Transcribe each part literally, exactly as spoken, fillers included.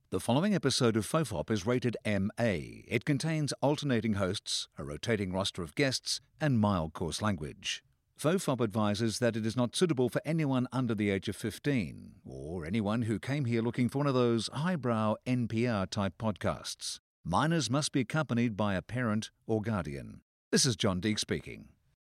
The following episode of Fofop is rated M A. It contains alternating hosts, a rotating roster of guests, and mild coarse language. Fofop advises that it is not suitable for anyone under the age of fifteen, or anyone who came here looking for one of those highbrow N P R-type podcasts. Minors must be accompanied by a parent or guardian. This is John Deek speaking.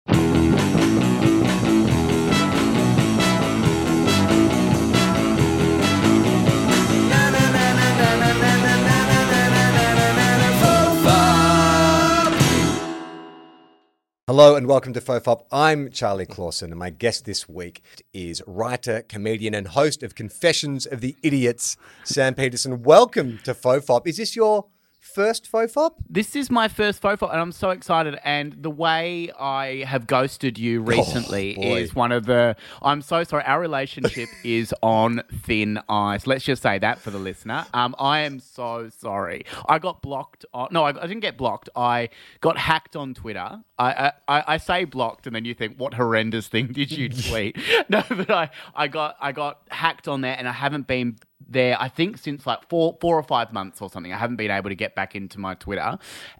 Hello and welcome to Fofop. I'm Charlie Clausen and my guest this week is writer, comedian and host of Confessions of the Idiots, Sam Peterson. Welcome to Fofop. Is this your first Fofop? This is my first Fofop and I'm so excited, and the way I have ghosted you recently oh, is one of the... I'm so sorry. Our relationship is on thin ice. Let's just say that for the listener. Um, I am so sorry. I got blocked. On, no, I, I didn't get blocked. I got hacked on Twitter. I, I I say blocked and then you think, what horrendous thing did you tweet? No, but I, I got I got hacked on there and I haven't been there, I think, since like four four or five months or something. I haven't been able to get back into my Twitter,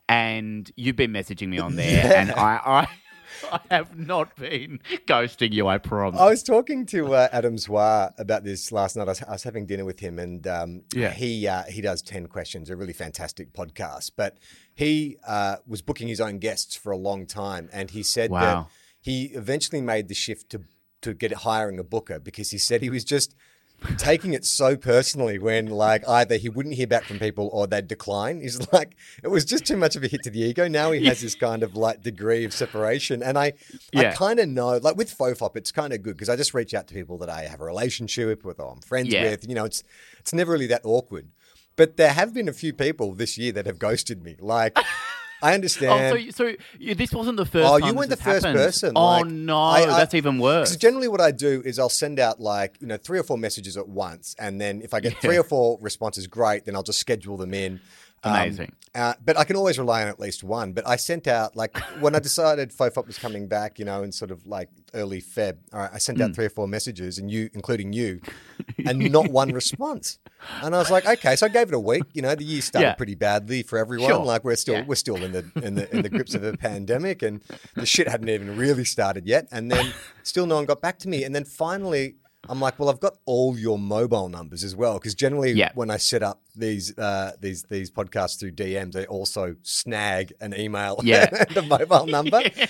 and you've been messaging me on there, yeah. and I, I I have not been ghosting you, I promise. I was talking to uh, Adam Zwar about this last night. I was, I was having dinner with him, and um, yeah. he uh, he does ten questions, a really fantastic podcast. But he uh, was booking his own guests for a long time, and he said wow. that he eventually made the shift to to get hiring a booker because he said he was just taking it so personally when, like, either he wouldn't hear back from people or they'd decline. He's like, it was just too much of a hit to the ego. Now he has this kind of like degree of separation. And I, yeah. I kind of know, like with Fofop, it's kind of good because I just reach out to people that I have a relationship with or I'm friends yeah. with. You know, it's it's never really that awkward. But there have been a few people this year that have ghosted me. Like, I understand. Oh, so, so you, this wasn't the first oh, time you weren't the this first happened. person. Oh, like, no, I, I, that's even worse. Because generally what I do is I'll send out like, you know, three or four messages at once. And then if I get yeah. three or four responses, great, then I'll just schedule them in. Amazing. Um, uh, but I can always rely on at least one. But I sent out, like, when I decided Fofop was coming back, you know, in sort of like early Feb, all right, I sent out mm. three or four messages, and you, including you, and not one response. And I was like, okay, so I gave it a week. You know, the year started yeah. pretty badly for everyone. Sure. Like, we're still yeah. we're still in the in the in the grips of a pandemic, and the shit hadn't even really started yet. And then still no one got back to me. And then finally, I'm like, well, I've got all your mobile numbers as well, because generally yeah. when I set up these uh, these these podcasts through D Ms, they also snag an email yeah. and a mobile number. yeah.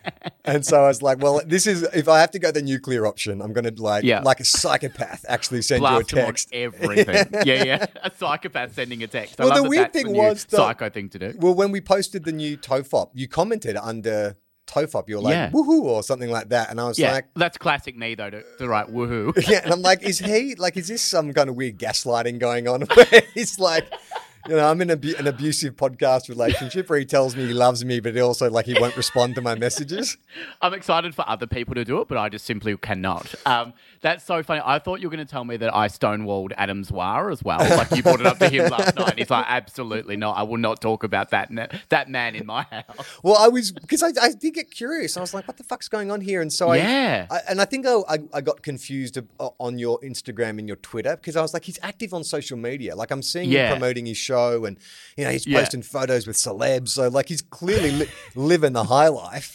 And so I was like, well, this is, if I have to go the nuclear option, I'm going to like yeah. like a psychopath actually send Blast you a text. Everything. yeah, yeah. A psychopath sending a text. I well, love the that weird that's thing the was new that, psycho thing to do. Well, when we posted the new Tofop, you commented under Tofop, you were like, yeah. woohoo, or something like that. And I was yeah, like, that's classic me though, to, to write woohoo. yeah. And I'm like, is he, like, is this some kind of weird gaslighting going on where he's like, you know, I'm in a, an abusive podcast relationship where he tells me he loves me, but he also, like, he won't respond to my messages. I'm excited for other people to do it, but I just simply cannot. Um, that's so funny. I thought you were going to tell me that I stonewalled Adam Zwar as well. Like, you brought it up to him last night. He's like, absolutely not. I will not talk about that that man in my house. Well, I was, because I, I did get curious. I was like, what the fuck's going on here? And so yeah. I, I and I think I, I, I got confused on your Instagram and your Twitter, because I was like, he's active on social media. Like, I'm seeing yeah. him promoting his show. And, you know, he's yeah. posting photos with celebs. So, like, he's clearly li- living the high life.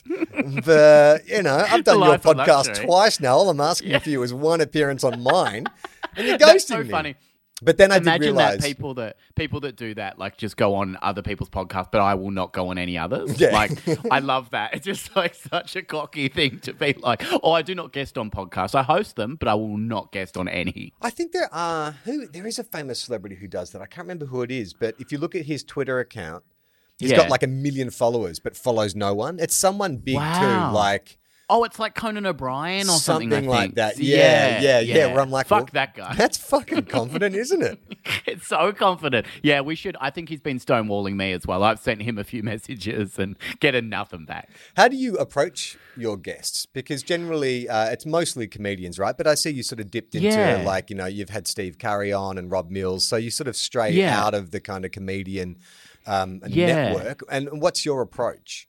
But, you know, I've done your podcast twice now. All I'm asking yeah. for you is one appearance on mine. And you're ghosting That's so me. funny. But then I Imagine did realize that people that people that do that, like, just go on other people's podcasts, but I will not go on any others. Yeah. Like, I love that. It's just like such a cocky thing to be like, oh, I do not guest on podcasts. I host them, but I will not guest on any. I think there are who there is a famous celebrity who does that. I can't remember who it is, but if you look at his Twitter account, he's yeah. got like a million followers, but follows no one. It's someone big wow. too, like. Oh, it's like Conan O'Brien or something, something I like think. that. Yeah, yeah, yeah, yeah. Where I'm like, fuck well, that guy. That's fucking confident, isn't it? It's so confident. Yeah, we should. I think he's been stonewalling me as well. I've sent him a few messages and getting nothing back. How do you approach your guests? Because generally, uh, it's mostly comedians, right? But I see you sort of dipped into yeah. like, you know, you've had Steve Curry on and Rob Mills, so you sort of stray yeah. out of the kind of comedian um, yeah. network. And what's your approach?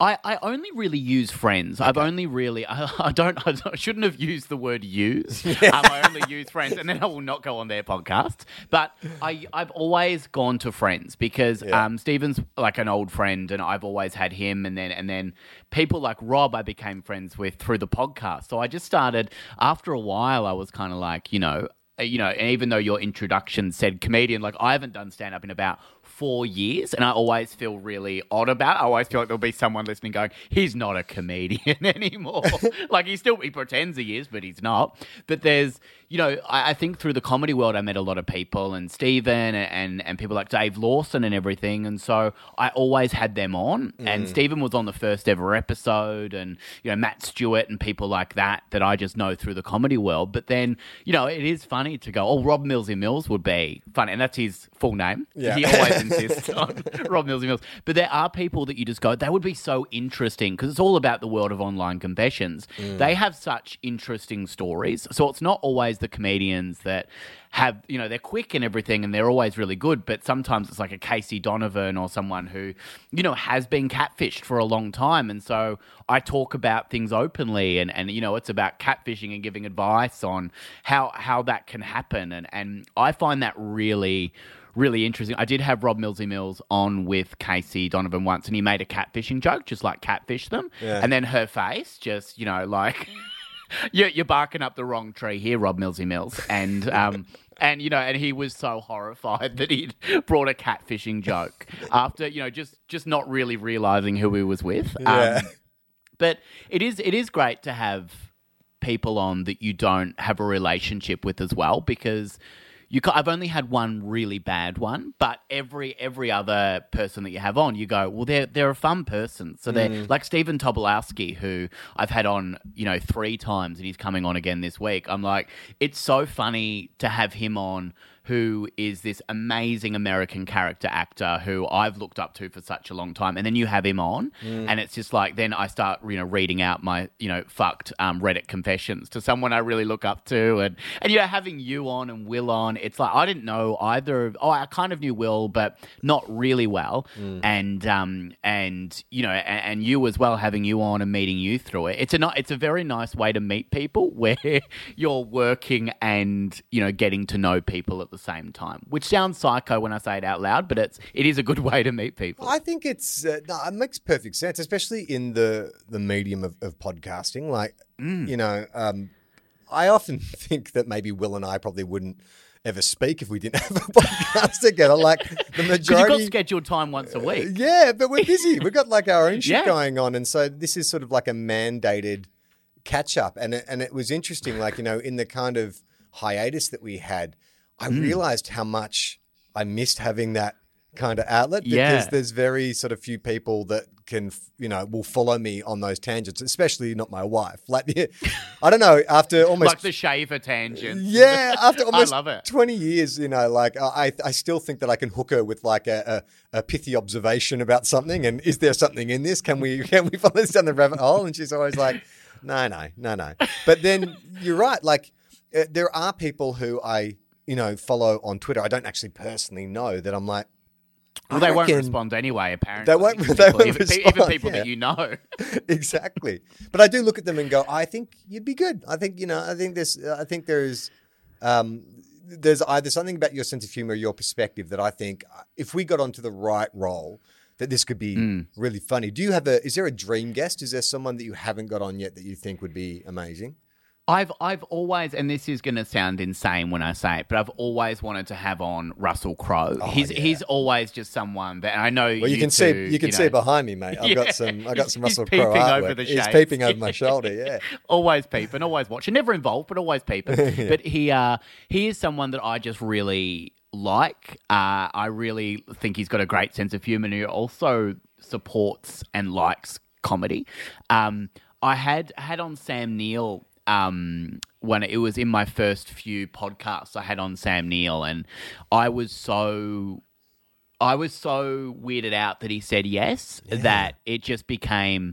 I, I only really use friends. Okay. I've only really I, I don't I shouldn't have used the word use. um, I only use friends, and then I will not go on their podcast. But I I've always gone to friends because yeah. um, Stephen's like an old friend, and I've always had him. And then and then people like Rob, I became friends with through the podcast. So I just started after a while. I was kind of like you know you know, and even though your introduction said comedian, like I haven't done stand up in about four years, and I always feel really odd about it. I always feel like there'll be someone listening going, he's not a comedian anymore. Like he still, he pretends he is, but he's not. But there's, you know, I, I think through the comedy world, I met a lot of people, and Stephen and, and, and people like Dave Lawson and everything. And so I always had them on, mm. and Stephen was on the first ever episode, and, you know, Matt Stewart and people like that, that I just know through the comedy world. But then, you know, it is funny to go, oh, Rob Millsy Mills would be funny. And that's his full name. Yeah. He always insists on Rob Millsy Mills. But there are people that you just go, that would be so interesting, because it's all about the world of online confessions. Mm. They have such interesting stories. So it's not always the comedians that have, you know, they're quick and everything and they're always really good, but sometimes it's like a Casey Donovan or someone who, you know, has been catfished for a long time. And so I talk about things openly, and, and you know, it's about catfishing and giving advice on how how that can happen. And, and I find that really, really interesting. I did have Rob Millsy Mills on with Casey Donovan once, and he made a catfishing joke, just like catfish them. Yeah. And then her face just, you know, like... You're, you're barking up the wrong tree here, Rob Millsy Mills. And, um, and you know, and he was so horrified that he'd brought a catfishing joke after, you know, just, just not really realising who he was with. Yeah. Um, but it is it is great to have people on that you don't have a relationship with as well, because... You, I've only had one really bad one, but every every other person that you have on, you go, well, they're they're a fun person. So they're mm. like Stephen Tobolowsky, who I've had on, you know, three times, and he's coming on again this week. I'm like, it's so funny to have him on, who is this amazing American character actor who I've looked up to for such a long time. And then you have him on, mm. and it's just like, then I start, you know, reading out my, you know, fucked um, Reddit confessions to someone I really look up to. And, and, you know, having you on and Will on, it's like, I didn't know either of, oh, I kind of knew Will, but not really well. Mm. And, um, and, you know, and, and you as well, having you on and meeting you through it. It's a, it's a very nice way to meet people where you're working and, you know, getting to know people at the same time, which sounds psycho when I say it out loud, but it's it is a good way to meet people. I think it's uh, no, it makes perfect sense, especially in the the medium of, of podcasting. Like, mm. you know, um, I often think that maybe Will and I probably wouldn't ever speak if we didn't have a podcast together. Like the majority, because you've got scheduled time once a week. Uh, yeah, but we're busy. We've got like our own shit yeah. going on, and so this is sort of like a mandated catch up. And it, and it was interesting, like, you know, in the kind of hiatus that we had, I mm. realized how much I missed having that kind of outlet, because yeah. there's very sort of few people that can, you know, will follow me on those tangents, especially not my wife. Like, I don't know, after almost... like the shaver tangent. Yeah, after almost I love it. twenty years, you know, like I I still think that I can hook her with like a, a, a pithy observation about something, and is there something in this? Can we, can we follow this down the rabbit hole? And she's always like, no, no, no, no. But then you're right, like uh, there are people who I... you know, follow on Twitter. I don't actually personally know that I'm like, well, they won't respond anyway, apparently. They won't, people, they won't even, respond. Even people yeah. that you know. Exactly. But I do look at them and go, I think you'd be good. I think, you know, I think there's, I think there's, um, there's either something about your sense of humor, your perspective, that I think if we got onto the right role, that this could be mm. really funny. Do you have a, is there a dream guest? Is there someone that you haven't got on yet that you think would be amazing? I've I've always, and this is going to sound insane when I say it, but I've always wanted to have on Russell Crowe. Oh, he's yeah. he's always just someone that, and I know. Well, you, you can two, see you can you see know, behind me, mate. I've yeah. got some I got some He's Russell Crowe peeping artwork. over the He's shades. peeping over my shoulder. Yeah, always peeping, always watching. Never involved, but always peeping. yeah. But he uh, he is someone that I just really like. Uh, I really think he's got a great sense of humour, and he also supports and likes comedy. Um, I had had on Sam Neill. Um, when it was in my first few podcasts, I had on Sam Neill, and I was so, I was so weirded out that he said yes, yeah. that it just became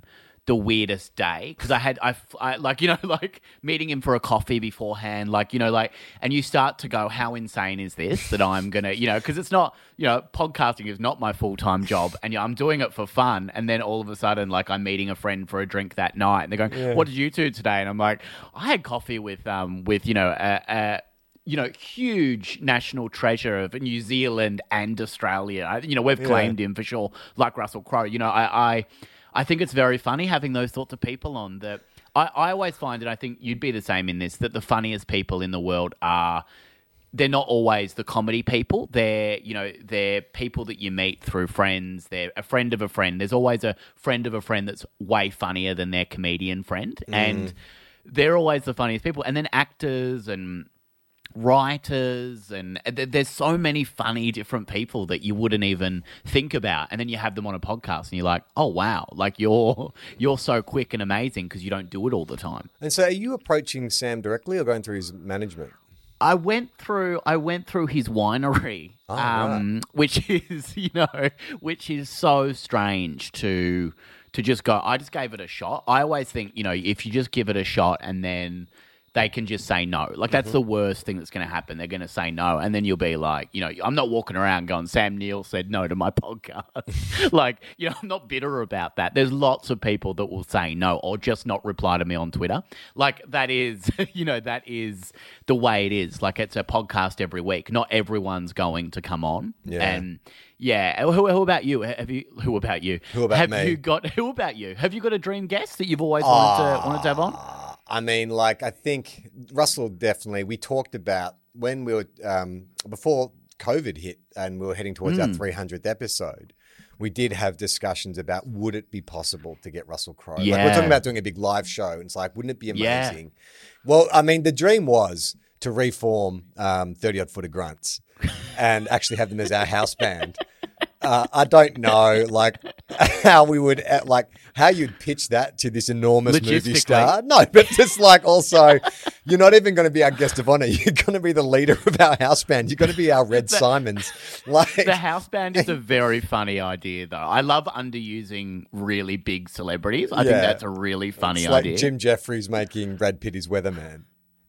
the weirdest day because I had I, I like you know like meeting him for a coffee beforehand, like you know like, and you start to go, how insane is this that I'm gonna you know because it's not you know podcasting is not my full time job, and you know, I'm doing it for fun, and then all of a sudden like I'm meeting a friend for a drink that night, and they're going, Yeah. what did you do today? And I'm like, I had coffee with um with you know a. a you know, huge national treasure of New Zealand and Australia. I- You know, we've Yeah. claimed him for sure, like Russell Crowe. You know, I, I, I think it's very funny having those sorts of people on. That I, I always find, and I think you'd be the same in this, that the funniest people in the world are. They're not always the comedy people. They're, you know, they're people that you meet through friends. They're a friend of a friend. There's always a friend of a friend that's way funnier than their comedian friend, Mm. and they're always the funniest people. And then actors and writers and th- there's so many funny different people that you wouldn't even think about, and then you have them on a podcast and you're like, oh wow, like you're you're so quick and amazing because you don't do it all the time. And so, are you approaching Sam directly or going through his management? I went through I went through his winery, Oh, um, which is you know which is so strange to to just go. I just gave it a shot. I always think you know if you just give it a shot and then they can just say no. Like, that's Mm-hmm. the worst thing that's going to happen. They're going to say no. And then you'll be like, you know, I'm not walking around going, Sam Neill said no to my podcast. Like, you know, I'm not bitter about that. There's lots of people that will say no or just not reply to me on Twitter. Like, that is, you know, that is the way it is. Like, it's a podcast every week. Not everyone's going to come on. Yeah. And yeah. Who, who about you? Have you, who about you? Who about have me? you got, who about you? Have you got a dream guest that you've always wanted to, wanted to have on? I mean, like, I think Russell definitely, we talked about when we were, um, before COVID hit and we were heading towards Hmm. our three hundredth episode, we did have discussions about would it be possible to get Russell Crowe? Like, Yeah. we're talking about doing a big live show. And it's like, wouldn't it be Yeah. amazing? Well, I mean, the dream was to reform um, thirty odd Foot of Grunts and actually have them as our house band. Uh, I don't know, like, how we would, uh, like, how you'd pitch that to this enormous movie Logistically. star. No, but just like also, you're not even going to be our guest of honor. You're going to be the leader of our house band. You're going to be our Red Simons. Like, The house band is a very funny idea, though. I love underusing really big celebrities. I think Yeah. that's a really funny it's like idea. Jim Jeffries making Brad Pitt his weatherman.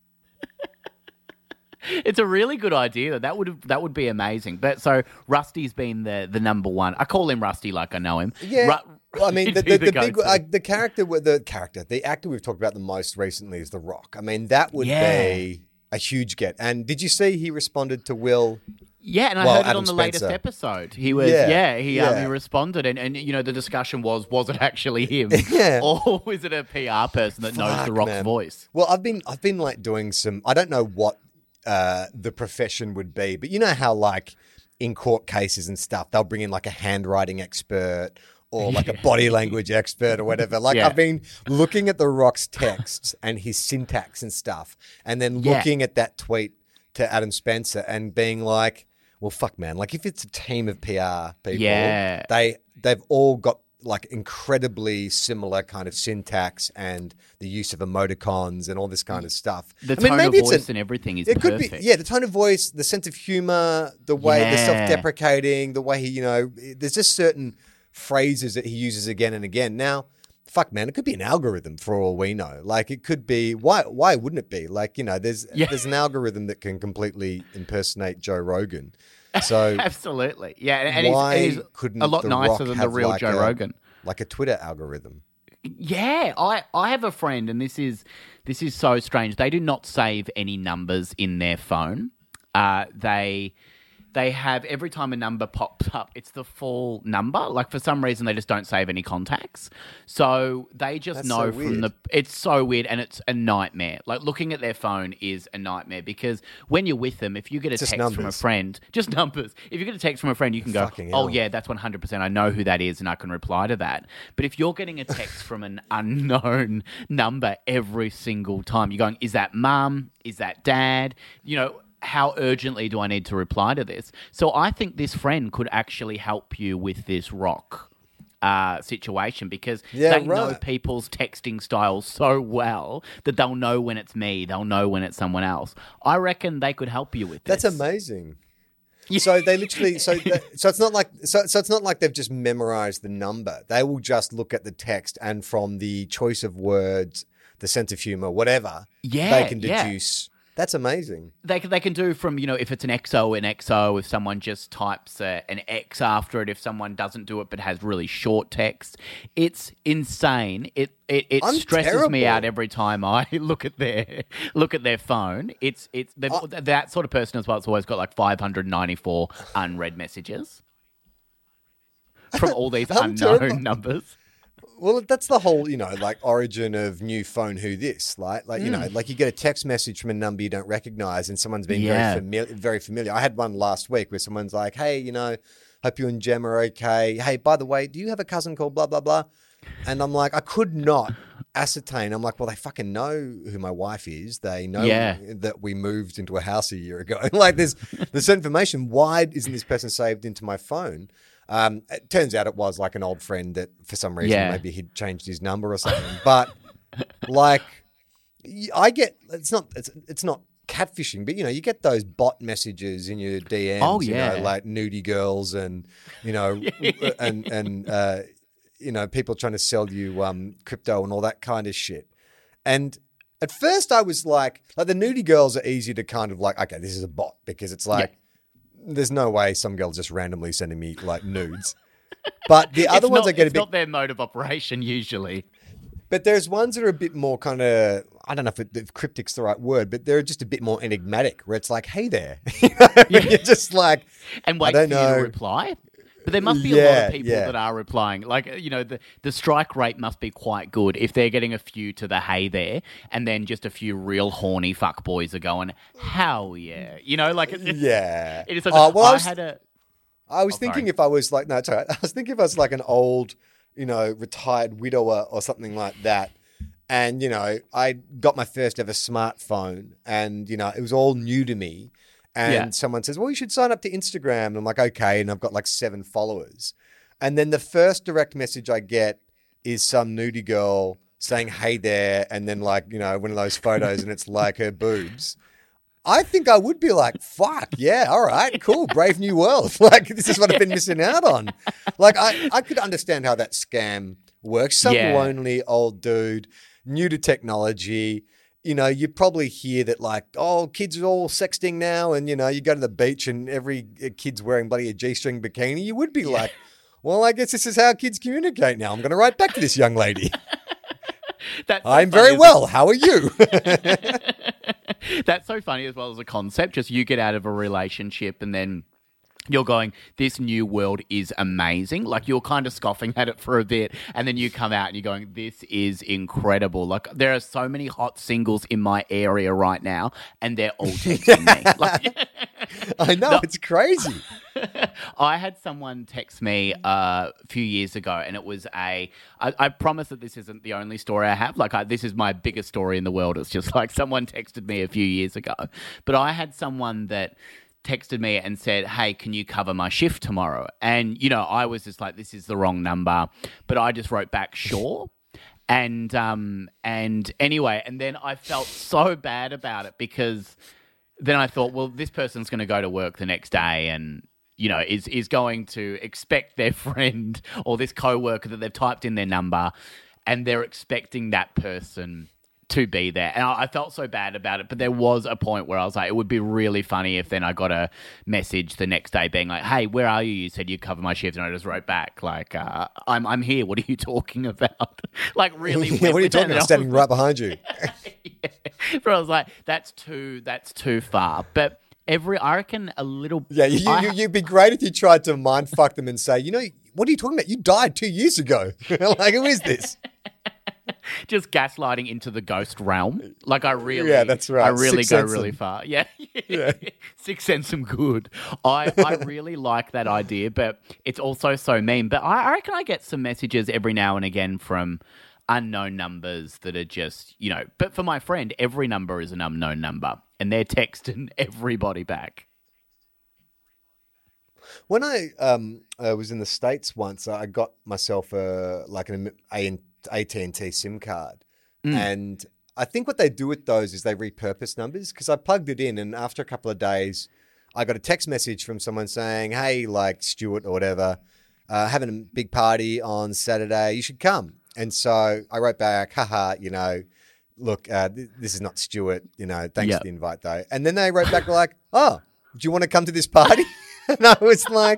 It's a really good idea. That would that would be amazing. But so Rusty's been the the number one. I call him Rusty like I know him. Yeah. Ru- Well, I mean, the, Rusty'd the, be the big, go-to. uh, the character, with the character, the actor we've talked about the most recently is The Rock. I mean, that would Yeah. be a huge get. And did you see he responded to Will? Yeah, and I Well, heard it Adam on the latest Spencer. episode. He was, Yeah, yeah, he Um, yeah. he responded, and, and you know the discussion was, was it actually him, Yeah. or was it a P R person that knows the Fuck, Rock's man. voice? Well, I've been I've been like doing some. I don't know what uh, the profession would be, but you know how like in court cases and stuff, they'll bring in like a handwriting expert or like a body language expert or whatever. Like Yeah. I've been looking at the Rock's texts and his syntax and stuff, and then Yeah. looking at that tweet to Adam Spencer and being like, well, fuck, man. Like if it's a team of P R people, Yeah. they they've all got like incredibly similar kind of syntax and the use of emoticons and all this kind of stuff. The I mean, tone maybe of it's a- voice and everything is it perfect. could be, yeah, the tone of voice, the sense of humor, the way the Yeah. self-deprecating, the way he, you know, there's just certain phrases that he uses again and again. Now, fuck, man, it could be an algorithm for all we know. Like it could be. Why? Why wouldn't it be? Like you know, there's Yeah. there's an algorithm that can completely impersonate Joe Rogan. So Absolutely, yeah, and, and he's- why and he's, couldn't a lot The nicer Rock than the have real like Joe a- Rogan. like a Twitter algorithm? Yeah, I, I have a friend, and this is this is so strange. They do not save any numbers in their phone. Uh, they they have every time a number pops up, it's the full number. Like for some reason, they just don't save any contacts. So they just That's know so from weird. the. It's so weird, and it's a nightmare. Like looking at their phone is a nightmare because when you're with them, if you get a Just text from a numbers. friend, just numbers. If you get a text from a friend, you can go, Fucking "Oh hell. yeah, that's one hundred percent. I know who that is, and I can reply to that." But if you're getting a text from an unknown number every single time, you're going, "Is that mum? Is that dad?" You know. How urgently do I need to reply to this? So I think this friend could actually help you with this Rock uh, situation because Yeah, they know right. people's texting styles so well that they'll know when it's me, they'll know when it's someone else. I reckon they could help you with this. That's amazing. So they literally, so that, so it's not like, so so it's not like they've just memorized the number. They will just look at the text and from the choice of words, the sense of humor, whatever, Yeah, they can yeah. deduce. That's amazing. They can, they can do from, you know, if it's an X O, an X O, if someone just types a, an X after it, if someone doesn't do it but has really short text. It's insane. It it, it I'm stresses me terrible. out every time I look at their look at their phone. It's it's they've- that sort of person as well. It's always got like five hundred ninety-four unread messages from all these I'm unknown terrible. numbers. Well, that's the whole, you know, like origin of new phone who this, like, like you know, like you get a text message from a number you don't recognize, and someone's been Yeah. very familiar. Very familiar. I had one last week where someone's like, "Hey, you know, hope you and Jem are okay. Hey, by the way, do you have a cousin called blah blah blah?" And I'm like, I could not ascertain. I'm like, well, they fucking know who my wife is. They know Yeah. that we moved into a house a year ago. Like, there's there's information. Why isn't this person saved into my phone? Um, it turns out it was like an old friend that for some reason Yeah. maybe he'd changed his number or something. But like, y- I get it's not it's it's not catfishing, but you know, you get those bot messages in your D Ms. Oh, you yeah. know, like nudie girls and you know and and uh, you know people trying to sell you um, crypto and all that kind of shit. And at first, I was like, like the nudie girls are easy to kind of like, okay, this is a bot because it's like. There's no way some girl's just randomly sending me like nudes. But the other It's ones not, I get a it's bit, not their mode of operation usually. but there's ones that are a bit more kind of, I don't know if, it, if cryptic's the right word, but they're just a bit more enigmatic where it's like, hey there. You know? You're just like, And I wait for don't you know. to reply. But there must be a lot Yeah, of people yeah. that are replying. Like, you know, the, the strike rate must be quite good if they're getting a few to the hey there, and then just a few real horny fuckboys are going, hell yeah. You know, like, it's, yeah. it is such Oh, a, well, I I was- had a, I was Oh, thinking sorry. if I was like, no, it's all right. I was thinking if I was like an old, you know, retired widower or something like that. And, you know, I got my first ever smartphone and, you know, it was all new to me. And Yeah. someone says, well, you should sign up to Instagram. And I'm like, okay. And I've got like seven followers. And then the first direct message I get is some nudie girl saying, hey there. And then like, you know, one of those photos and it's like her boobs. I think I would be like, fuck, yeah, all right, cool, brave new world. Like, this is what I've been missing out on. Like, I, I could understand how that scam works. Some Yeah. lonely old dude, new to technology. You know, you probably hear that, like, oh, kids are all sexting now. And, you know, you go to the beach and every kid's wearing bloody a G string bikini. You would be like, well, I guess this is how kids communicate now. I'm going to write back to this young lady. that's so I'm funny very as a- well. How are you? That's so funny as well as a concept. Just you get out of a relationship and then you're going, this new world is amazing. Like, you're kind of scoffing at it for a bit, and then you come out and you're going, this is incredible. Like, there are so many hot singles in my area right now, and they're all texting me. Like, I know, No. it's crazy. I had someone text me uh, a few years ago, and it was a. I, I promise that this isn't the only story I have. Like, I, this is my biggest story in the world. It's just like someone texted me a few years ago, but I had someone that texted me and said, hey, can you cover my shift tomorrow? And, you know, I was just like, this is the wrong number. But I just wrote back, sure. And um and anyway, and then I felt so bad about it because then I thought, well, this person's going to go to work the next day and, you know, is is going to expect their friend or this coworker that they've typed in their number, and they're expecting that person to be there. And I, I felt so bad about it, but there was a point where I was like, it would be really funny if then I got a message the next day being like, hey, where are you? You said you'd cover my shift, and I just wrote back like, uh, I'm I'm here. What are you talking about? Like, really? Yeah, what are you talking about? Standing right behind you. Yeah. But I was like, that's too that's too far. But every I reckon a little. Yeah, you, I- you, you'd be great if you tried to mind fuck them and say, you know, what are you talking about? You died two years ago. Like, who is this? just gaslighting into the ghost realm. Like, I really, Yeah, that's right. I really Sixth go sense really them. far. Yeah, yeah. Six sense some good. I, I really like that idea, but it's also so mean. But I, I reckon I get some messages every now and again from unknown numbers that are just, you know. But for my friend, every number is an unknown number, and they're texting everybody back. When I um, uh, was in the States once, I got myself a, like an A T and T SIM card. Mm. And I think what they do with those is they repurpose numbers because I plugged it in and after a couple of days, I got a text message from someone saying, hey, like Stuart or whatever, uh, having a big party on Saturday, you should come. And so I wrote back, haha, you know, look, uh, th- this is not Stuart, you know, thanks Yep. for the invite though. And then they wrote back like, oh, do you want to come to this party? And I was like,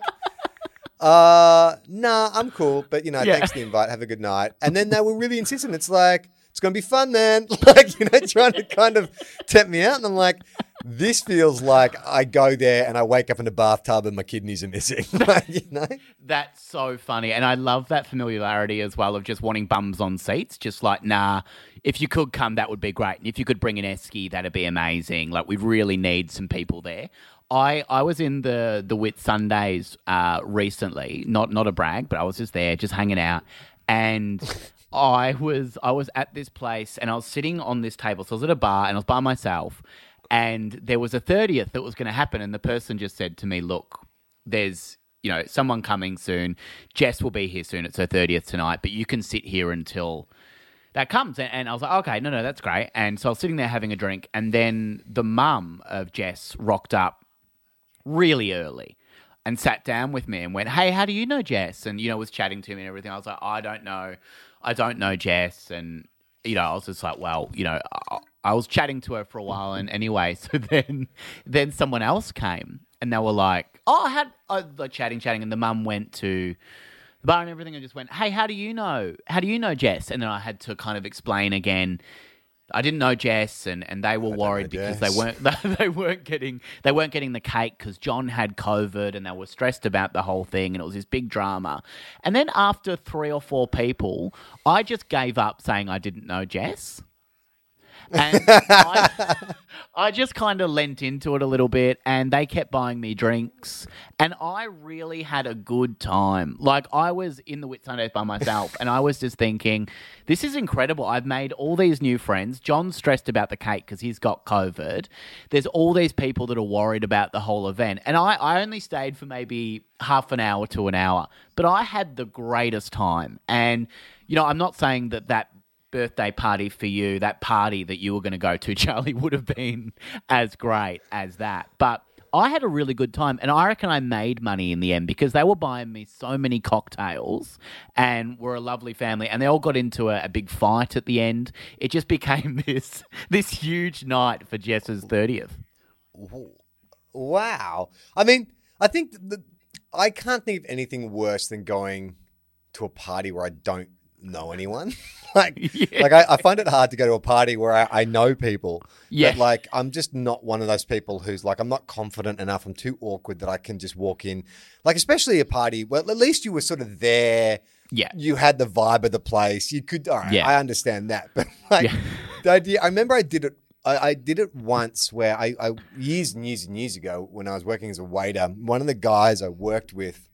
uh, nah, I'm cool. But, you know, Yeah. thanks for the invite. Have a good night. And then they were really insistent. It's like, it's going to be fun, man. Like, you know, trying to kind of tempt me out. And I'm like, this feels like I go there and I wake up in a bathtub and my kidneys are missing. Like, you know? That's so funny. And I love that familiarity as well of just wanting bums on seats. Just like, nah, if you could come, that would be great. And if you could bring an esky, that'd be amazing. Like, we really need some people there. I, I was in the the Whit Sundays uh, recently, not not a brag, but I was just there, just hanging out, and I was I was at this place and I was sitting on this table. So I was at a bar and I was by myself, and there was a thirtieth that was going to happen, and the person just said to me, "Look, there's you know someone coming soon. Jess will be here soon. It's her thirtieth tonight, but you can sit here until." That comes, and, and I was like, okay, no, no, that's great. And so I was sitting there having a drink, and then the mum of Jess rocked up really early and sat down with me and went, hey, how do you know Jess? And, you know, was chatting to me and everything. I was like, I don't know. I don't know Jess. And, you know, I was just like, well, you know, I, I was chatting to her for a while. And anyway, so then then someone else came and they were like, oh, I had, I, like chatting, chatting. And the mum went to the bar and everything and just went, hey, how do you know? How do you know Jess? And then I had to kind of explain again. I didn't know Jess, and, and they were worried because Jess. they weren't they weren't getting they weren't getting the cake because John had COVID, and they were stressed about the whole thing, and it was this big drama. And then after three or four people, I just gave up saying I didn't know Jess. And I, I just kind of lent into it a little bit, and they kept buying me drinks, and I really had a good time. Like, I was in the Whit Sundays by myself, and I was just thinking, this is incredible. I've made all these new friends. John's stressed about the cake because he's got COVID. There's all these people that are worried about the whole event, and I, I only stayed for maybe half an hour to an hour, but I had the greatest time. And, you know, I'm not saying that that birthday party for you, that party that you were going to go to, Charlie, would have been as great as that. But I had a really good time, and I reckon I made money in the end because they were buying me so many cocktails and were a lovely family, and they all got into a, a big fight at the end. It just became this this huge night for Jess's thirtieth. Wow. I mean, I think the, I can't think of anything worse than going to a party where I don't know anyone. like, Yeah. like I, I find it hard to go to a party where I, I know people. Yeah. But like, I'm just not one of those people who's like, I'm not confident enough. I'm too awkward that I can just walk in. Like, especially a party where at least you were sort of there. Yeah. You had the vibe of the place. You could, all right, Yeah. I understand that. But like, Yeah. the idea, I remember I did it. I, I did it once where I, I, years and years and years ago when I was working as a waiter, one of the guys I worked with,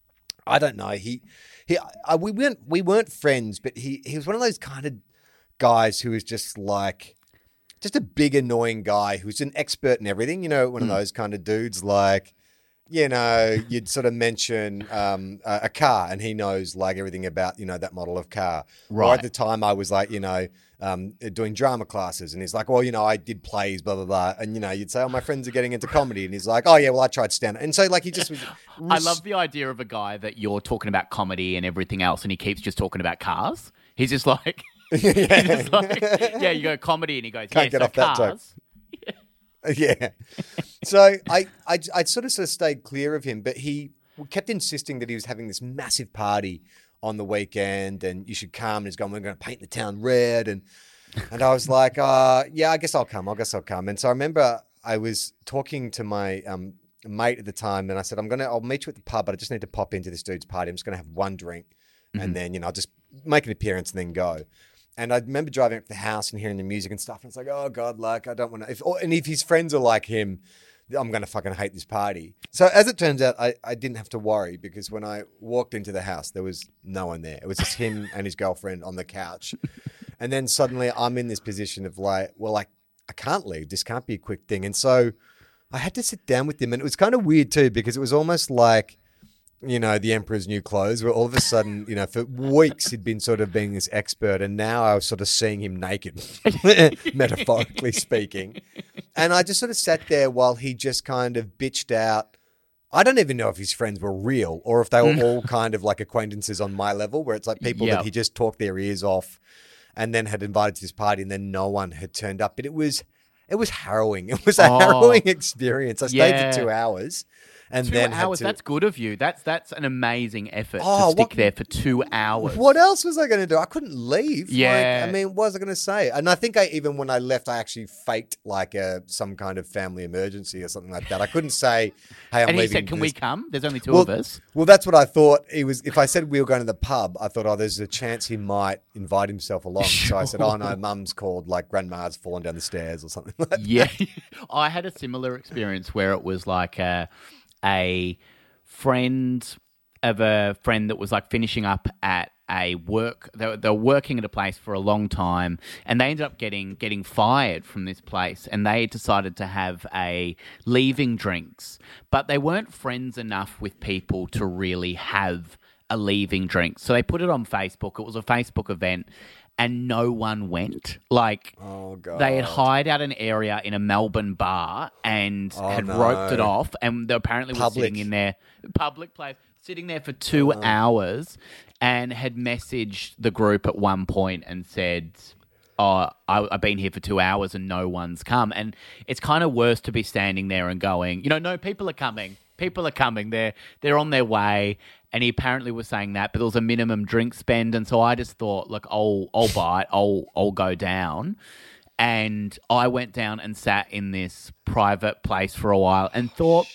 I don't know, he, he, I, we weren't, we weren't friends, but he, he was one of those kind of guys who was just like, just a big annoying guy who's an expert in everything. You know, one of those kind of dudes like, you know, you'd sort of mention um, a, a car and he knows like everything about, you know, that model of car. Or Right. at the time I was like, you know, um, doing drama classes and he's like, well, you know, I did plays, blah, blah, blah. And, you know, you'd say, oh, my friends are getting into comedy. And he's like, oh, yeah, well, I tried stand-up. And so like he just was. I love the idea of a guy that you're talking about comedy and everything else, and he keeps just talking about cars. He's just like, he's just like yeah, you go comedy, and he goes, Can't yeah, get so off that joke. cars. Yeah. So I, I, I sort of, sort of stayed clear of him, but he kept insisting that he was having this massive party on the weekend and you should come. And he's going, we're going to paint the town red. And, and I was like, uh, yeah, I guess I'll come. I guess I'll come. And so I remember I was talking to my um, mate at the time and I said, I'm going to, I'll meet you at the pub, but I just need to pop into this dude's party. I'm just going to have one drink and then, you know, I'll just make an appearance and then go. And I remember driving up to the house and hearing the music and stuff. And it's like, oh God, like I don't want to. If, and if his friends are like him, I'm going to fucking hate this party. So as it turns out, I, I didn't have to worry because when I walked into the house, there was no one there. It was just him and his girlfriend on the couch. And then suddenly I'm in this position of like, well, like I can't leave. This can't be a quick thing. And so I had to sit down with him. And it was kind of weird too because it was almost like you know, the Emperor's New Clothes, where all of a sudden, you know, for weeks he'd been sort of being this expert, and now I was sort of seeing him naked, metaphorically speaking. And I just sort of sat there while he just kind of bitched out. I don't even know if his friends were real or if they were all kind of like acquaintances on my level, where it's like people Yep. that he just talked their ears off and then had invited to this party, and then no one had turned up. But it was, it was harrowing. It was a Oh. harrowing experience. I stayed Yeah. for two hours. And Two then hours. had to, That's good of you. That's that's an amazing effort Oh, to stick what- there for two hours. What else was I going to do? I couldn't leave. Yeah. Like, I mean, what was I going to say? And I think I even when I left, I actually faked like a some kind of family emergency or something like that. I couldn't say, "Hey, I'm and he leaving." said, "Can we this- come? There's only two Well, of us." well, that's what I thought. He was. If I said we were going to the pub, I thought, oh, there's a chance he might invite himself along. So I said, oh no, Mum's called. Like grandma's fallen down the stairs or something like that. Yeah, I had a similar experience where it was like a, a friend of a friend that was like finishing up at a work. They were, they were working at a place for a long time, and they ended up getting getting fired from this place. And they decided to have a leaving drinks, but they weren't friends enough with people to really have a leaving drinks. So they put it on Facebook. It was a Facebook event. And no one went. Like, Oh god. they had hired out an area in a Melbourne bar and Oh, had no. roped it off, and they apparently were Public. sitting in their public place, sitting there for two hours, and had messaged the group at one point and said, "Oh, I, I've been here for two hours and no one's come." And it's kind of worse to be standing there and going, you know, no, people are coming. People are coming. They're they're on their way. And he apparently was saying that, but there was a minimum drink spend, and so I just thought, look, I'll I'll buy it, I'll I'll go down, and I went down and sat in this private place for a while, and thought,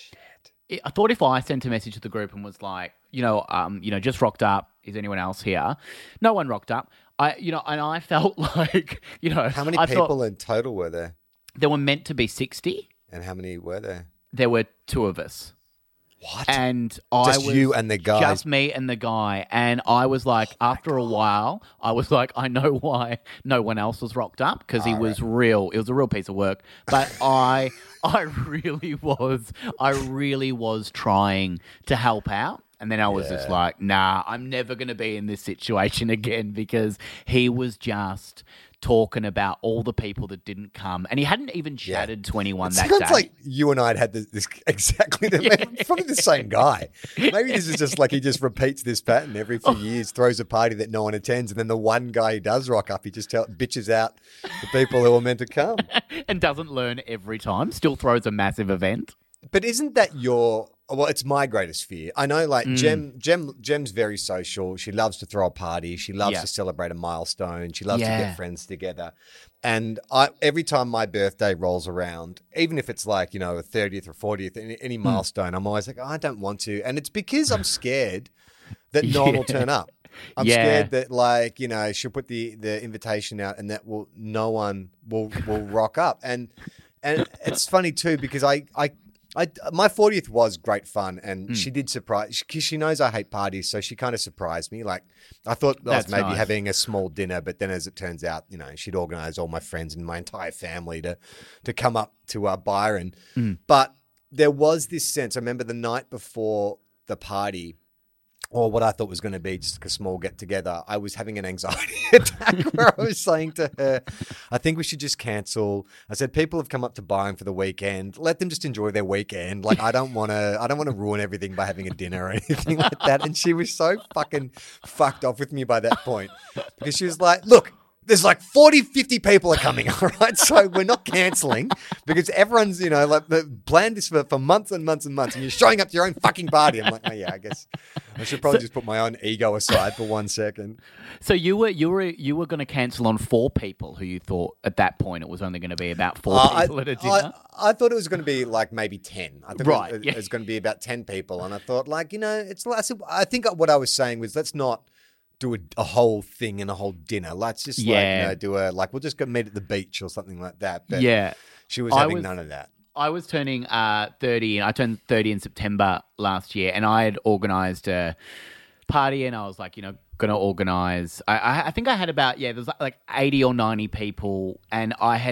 I thought if I sent a message to the group and was like, you know, um, you know, just rocked up, is anyone else here? No one rocked up. I, you know, and I felt like, you know, How many I people thought in total were there? there were meant to be sixty. And how many were there? There were two of us. What? And I Just was you and the guys? Just me and the guy. And I was like, after a while, I was like, I know why no one else was rocked up, because he was real. It was a real piece of work. But I, I really was, I really was trying to help out. And then I was just like, nah, I'm never going to be in this situation again, because he was just talking about all the people that didn't come, and he hadn't even chatted to anyone that Sounds day. like you and I had had this, this exactly the it's probably the same guy. Maybe this is just like he just repeats this pattern every few years, throws a party that no one attends, and then the one guy who does rock up, he just tell, bitches out the people who are meant to come. And doesn't learn every time, still throws a massive event. But isn't that your? Well, it's my greatest fear. I know, like Mm. Jem, Jem, Jem's very social. She loves to throw a party. She loves Yeah. to celebrate a milestone. She loves to Yeah. get friends together. And I, every time my birthday rolls around, even if it's like you know a thirtieth or fortieth, any, any Mm. milestone, I'm always like, oh, I don't want to. And it's because I'm scared that no one will turn up. I'm Yeah. scared that like you know she'll put the the invitation out and that will no one will will rock up. And and it's funny too because I I. I, my fortieth was great fun, and Hmm. she did surprise because she knows I hate parties, so she kind of surprised me. Like I thought I was That's maybe nice. having a small dinner, but then as it turns out, you know, she'd organised all my friends and my entire family to to come up to uh, Byron. Hmm. But there was this sense. I remember the night before the party, or what I thought was going to be just like a small get together, I was having an anxiety attack where I was saying to her, I think we should just cancel. I said, people have come up to Byron for the weekend. Let them just enjoy their weekend. Like, I don't want to, I don't want to ruin everything by having a dinner or anything like that. And she was so fucking fucked off with me by that point because she was like, look, there's like forty, fifty people are coming, all right? So we're not cancelling because everyone's, you know, like the- planned this for, for months and months and months and you're showing up to your own fucking party. I'm like, oh yeah, I guess I should probably just put my own ego aside for one second. So you were you were you were going to cancel on four people who you thought at that point it was only going to be about four Uh, people I, at a dinner. I, I thought it was going to be like maybe ten. I think Right, it, was, yeah. it was going to be about ten people. And I thought like, you know, it's, I, said, I think what I was saying was let's not do a, a whole thing and a whole dinner. Let's just like, Yeah. you know, do a, like, we'll just go meet at the beach or something like that. But Yeah. she was I having was- none of that. I was turning uh, thirty, and I turned thirty in September last year, and I had organised a party, and I was like, you know, going to organise. I, I, I think I had about yeah, there was like eighty or ninety people, and I had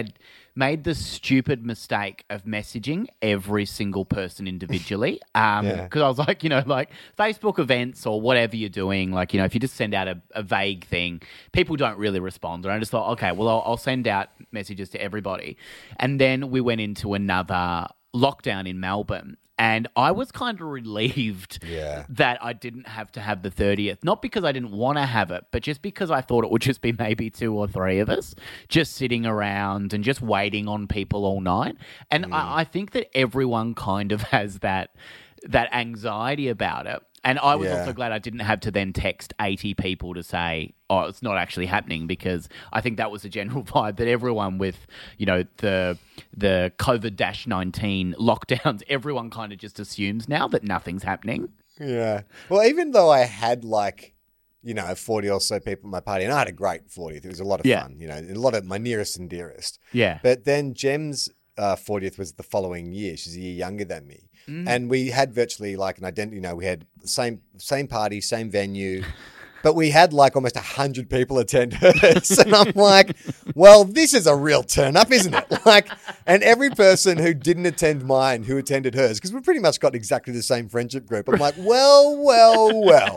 made the stupid mistake of messaging every single person individually. Um, Yeah. because I was like, you know, like Facebook events or whatever you're doing, like, you know, if you just send out a, a vague thing, people don't really respond. And I just thought, okay, well, I'll, I'll send out messages to everybody. And then we went into another lockdown in Melbourne. And I was kind of relieved Yeah. that I didn't have to have the thirtieth. Not because I didn't want to have it, but just because I thought it would just be maybe two or three of us just sitting around and just waiting on people all night. And Mm. I, I think that everyone kind of has that that anxiety about it. And I was Yeah. also glad I didn't have to then text eighty people to say, oh, it's not actually happening, because I think that was the general vibe that everyone with, you know, the the COVID nineteen lockdowns, everyone kind of just assumes now that nothing's happening. Yeah. Well, even though I had like, you know, forty or so people at my party, and I had a great fortieth. It was a lot of Yeah. fun, you know, a lot of my nearest and dearest. Yeah. But then Jem's uh, fortieth was the following year. She's a year younger than me. And we had virtually like an identity, you know, we had the same, same party, same venue, but we had like almost a hundred people attend hers. And I'm like, well, this is a real turn up, isn't it? Like, and every person who didn't attend mine, who attended hers, because we pretty much got exactly the same friendship group. I'm like, well, well, well,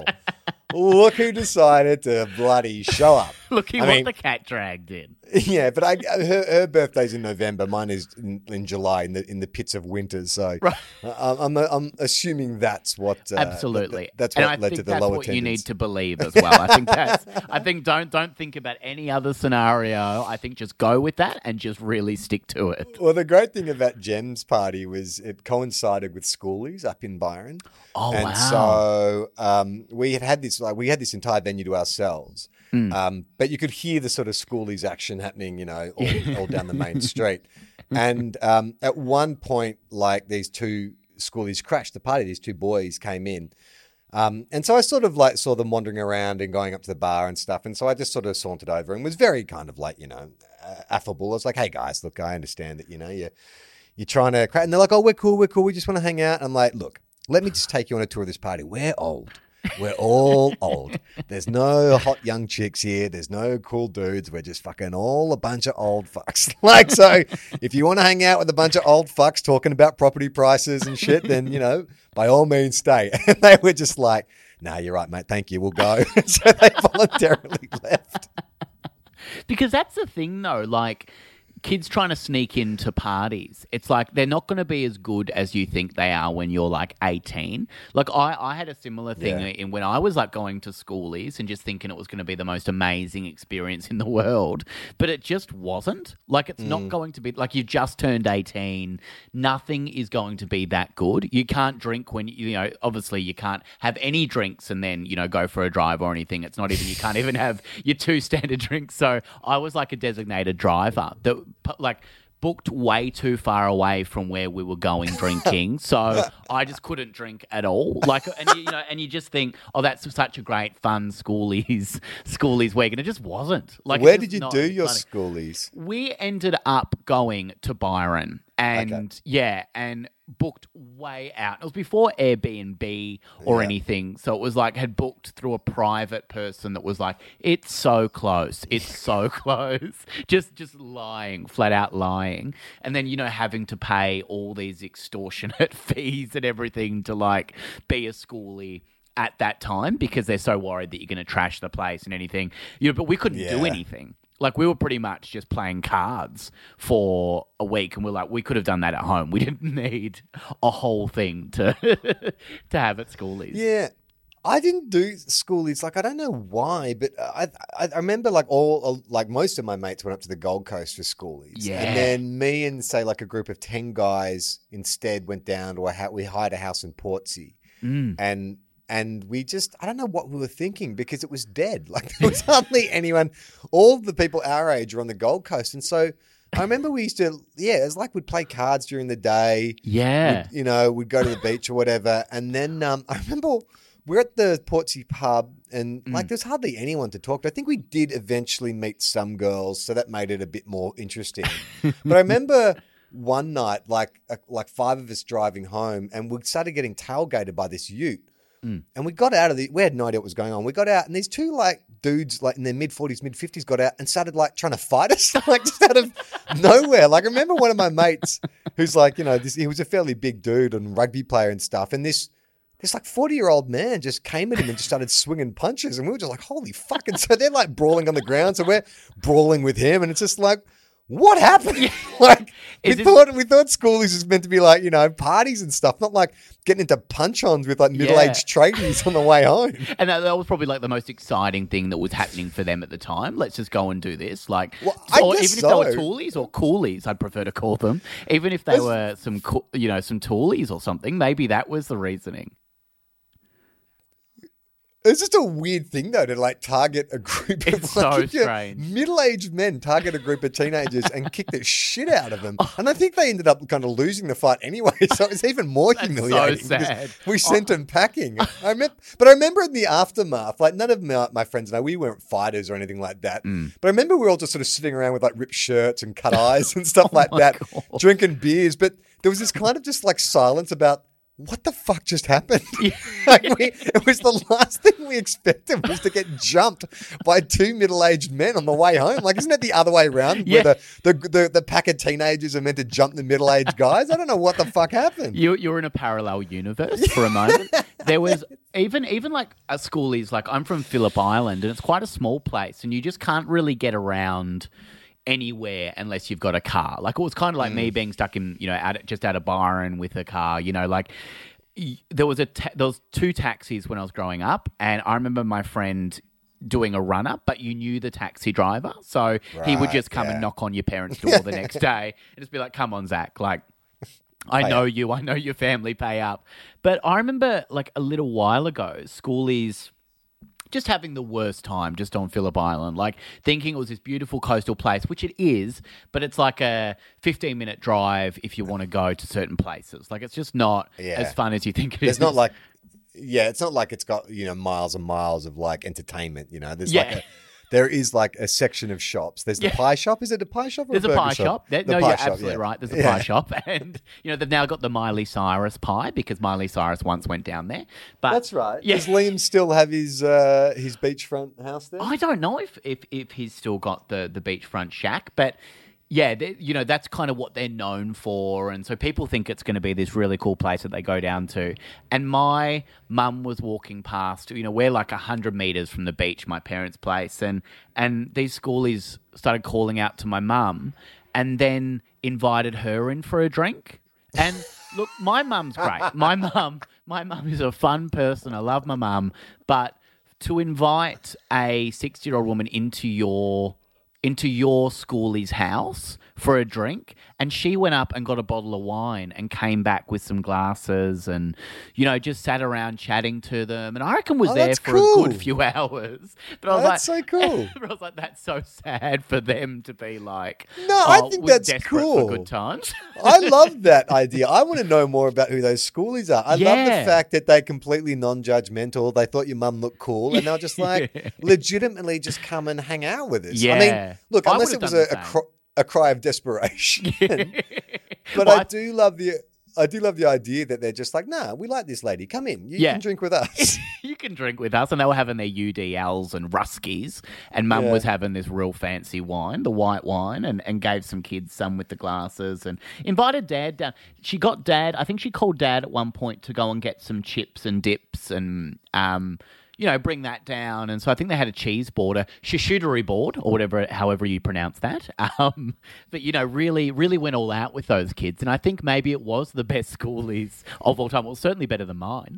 look who decided to bloody show up. Looking I what mean- the cat dragged in. Yeah, but I, her, her birthday's in November. Mine is in, in July, in the in the pits of winter. So Right. uh, I'm I'm assuming that's what uh, Absolutely. that- that's and what I led think to the that's low what attendance. you need to believe as well. I think that's. I think don't don't think about any other scenario. I think just go with that and just really stick to it. Well, the great thing about Jem's party was it coincided with Schoolies up in Byron. Oh, and wow. so um, we had had this like we had this entire venue to ourselves, Hmm. um, but you could hear the sort of Schoolies action happening, you know, all, all down the main street. And um, at one point, like these two Schoolies crashed the party. These two boys came in. Um, and so I sort of like saw them wandering around and going up to the bar and stuff. And so I just sort of sauntered over and was very kind of like, you know, uh, affable. I was like, hey guys, look, I understand that, you know, you're, you're trying to crack. And they're like, oh, we're cool, we're cool. We just want to hang out. I'm like, look, let me just take you on a tour of this party. We're old. We're all old. There's no hot young chicks here. There's no cool dudes. We're just fucking all a bunch of old fucks. Like, so if you want to hang out with a bunch of old fucks talking about property prices and shit, then, you know, by all means stay. And they were just like, nah, you're right, mate. Thank you. We'll go. So they voluntarily left. Because that's the thing, though. Like, kids trying to sneak into parties, it's like they're not going to be as good as you think they are when you're like eighteen. Like I, I had a similar thing Yeah. in when I was like going to schoolies and just thinking it was going to be the most amazing experience in the world, but it just wasn't. Like it's not going to be like you've just turned eighteen. Nothing is going to be that good. You can't drink when you know. Obviously, you can't have any drinks and then you know go for a drive or anything. It's not even you can't even have your two standard drinks. So I was like a designated driver that like booked way too far away from where we were going drinking, so I just couldn't drink at all. Like, and you, you know, and you just think, oh, that's such a great fun schoolies schoolies week, and it just wasn't. Like, Where it's did just you not do your funny. schoolies? We ended up going to Byron, and Okay. yeah, and booked way out. It was before Airbnb or Yeah. anything, so it was like had booked through a private person that was like, "It's so close, it's so close," just just lying, flat out lying, and then you know having to pay all these extortionate fees and everything to like be a schoolie at that time because they're so worried that you're going to trash the place and anything. You know, but we couldn't do Yeah. anything. Like, we were pretty much just playing cards for a week, and we're like, we could have done that at home. We didn't need a whole thing to to have at schoolies. Yeah. I didn't do schoolies. Like, I don't know why, but I I, I remember like all, like most of my mates went up to the Gold Coast for schoolies. Yeah. And then me and say like a group of ten guys instead went down to a house. We hired a house in Portsea. Mm. And and we just, I don't know what we were thinking because it was dead. Like there was hardly anyone. All the people our age were on the Gold Coast. And so I remember we used to, yeah, it was like we'd play cards during the day. Yeah. We'd, you know, we'd go to the beach or whatever. And then um, I remember we're at the Portsea pub and like there's hardly anyone to talk to. I think we did eventually meet some girls. So that made it a bit more interesting. But I remember one night, like uh, like five of us driving home and we started getting tailgated by this ute. And we got out of the, we had no idea what was going on. We got out and these two like dudes like in their mid forties, mid fifties got out and started like trying to fight us, like just out of nowhere. Like I remember one of my mates who's like, you know, this, he was a fairly big dude and rugby player and stuff. And this, this like forty year old man just came at him and just started swinging punches. And we were just like, holy fuck. And so they're like brawling on the ground. So we're brawling with him. And it's just like, what happened? Yeah. Like we Is thought we thought schoolies was meant to be like, you know, parties and stuff, not like getting into punch-ons with like middle-aged Yeah. tradies on the way home. And that, that was probably like the most exciting thing that was happening for them at the time. Let's just go and do this. Like, Well, I or guess even if they were so. toolies or coolies, I'd prefer to call them. Even if they It's- were some, co- you know, some toolies or something, maybe that was the reasoning. It's just a weird thing though to like target a group It's of like, so if you're strange. middle-aged men, target a group of teenagers and kick the shit out of them. Oh. And I think they ended up kind of losing the fight anyway, so it's even more That's so humiliating. because sad. We sent them packing. I remember, but I remember in the aftermath, like none of my, my friends know we weren't fighters or anything like that. Mm. But I remember we were all just sort of sitting around with like ripped shirts and cut eyes and stuff like Oh my that, God. drinking beers. But there was this kind of just like silence about. What the fuck just happened? Like we, it was the last thing we expected was to get jumped by two middle-aged men on the way home. Like, isn't it the other way around? Yeah. Where the, the, the, the pack of teenagers are meant to jump the middle-aged guys? I don't know what the fuck happened. You, you're in a parallel universe for a moment. There was even even like a schoolies, like I'm from Phillip Island and it's quite a small place and you just can't really get around anywhere unless you've got a car. Like it was kind of like me being stuck in, you know, out just out of Byron with a car, you know, like y- there was a ta- there was two taxis when I was growing up and I remember my friend doing a runner, but you knew the taxi driver. So he would Right, just come yeah. and knock on your parents' door the next day and just be like, come on, Zach, like I Pay know up. you. I know your family pay up. But I remember like a little while ago, schoolies just having the worst time just on Phillip Island, like thinking it was this beautiful coastal place, which it is, but it's like a fifteen minute drive if you want to go to certain places. Like it's just not Yeah. as fun as you think it It's is. not like, yeah, it's not like it's got, you know, miles and miles of like entertainment, you know. There's Yeah. like a, there is like a section of shops. There's the Yeah. pie shop. Is it a pie shop or There's a burger pie shop. There- The no, pie you're shop, absolutely yeah. right. There's a Yeah. pie shop. And, you know, they've now got the Miley Cyrus pie because Miley Cyrus once went down there. But That's right. Yeah. Does Liam still have his uh, his beachfront house there? I don't know if, if, if he's still got the, the beachfront shack, but yeah, they- you know, that's kind of what they're known for. And so people think it's going to be this really cool place that they go down to. And my mum was walking past, you know, we're like one hundred meters from the beach, my parents' place. And, and these schoolies started calling out to my mum and then invited her in for a drink. And look, my mum's great. My mum, my mum is a fun person. I love my mum. But to invite a sixty-year-old woman into your into your schoolie's house for a drink, and she went up and got a bottle of wine and came back with some glasses and, you know, just sat around chatting to them. And I reckon was Oh, there that's for cool. a good few hours. But I was That's like, so cool. but I was like, that's so sad for them to be like, No, I "Oh, think we're that's desperate cool. for good times." I love that idea. I want to know more about who those schoolies are. I love Yeah. the fact that they're completely non-judgmental. They thought your mum looked cool, and they're just like Yeah. legitimately just come and hang out with us. I Yeah. mean, look, I unless would've it was done a, the a, same. cr- a cry of desperation, but Well, I do love the. I do love the idea that they're just like, nah, we like this lady. Come in. You Yeah. can drink with us. You can drink with us. And they were having their U D Ls and Ruskies. And mum Yeah. was having this real fancy wine, the white wine, and, and gave some kids some with the glasses and invited dad down. She got dad, I think she called dad at one point to go and get some chips and dips and, um, you know, bring that down. And so I think they had a cheese board, a charcuterie board, or whatever, however you pronounce that. Um, but, you know, really, really went all out with those kids. And I think maybe it was the best schoolies of all time. Well, certainly better than mine.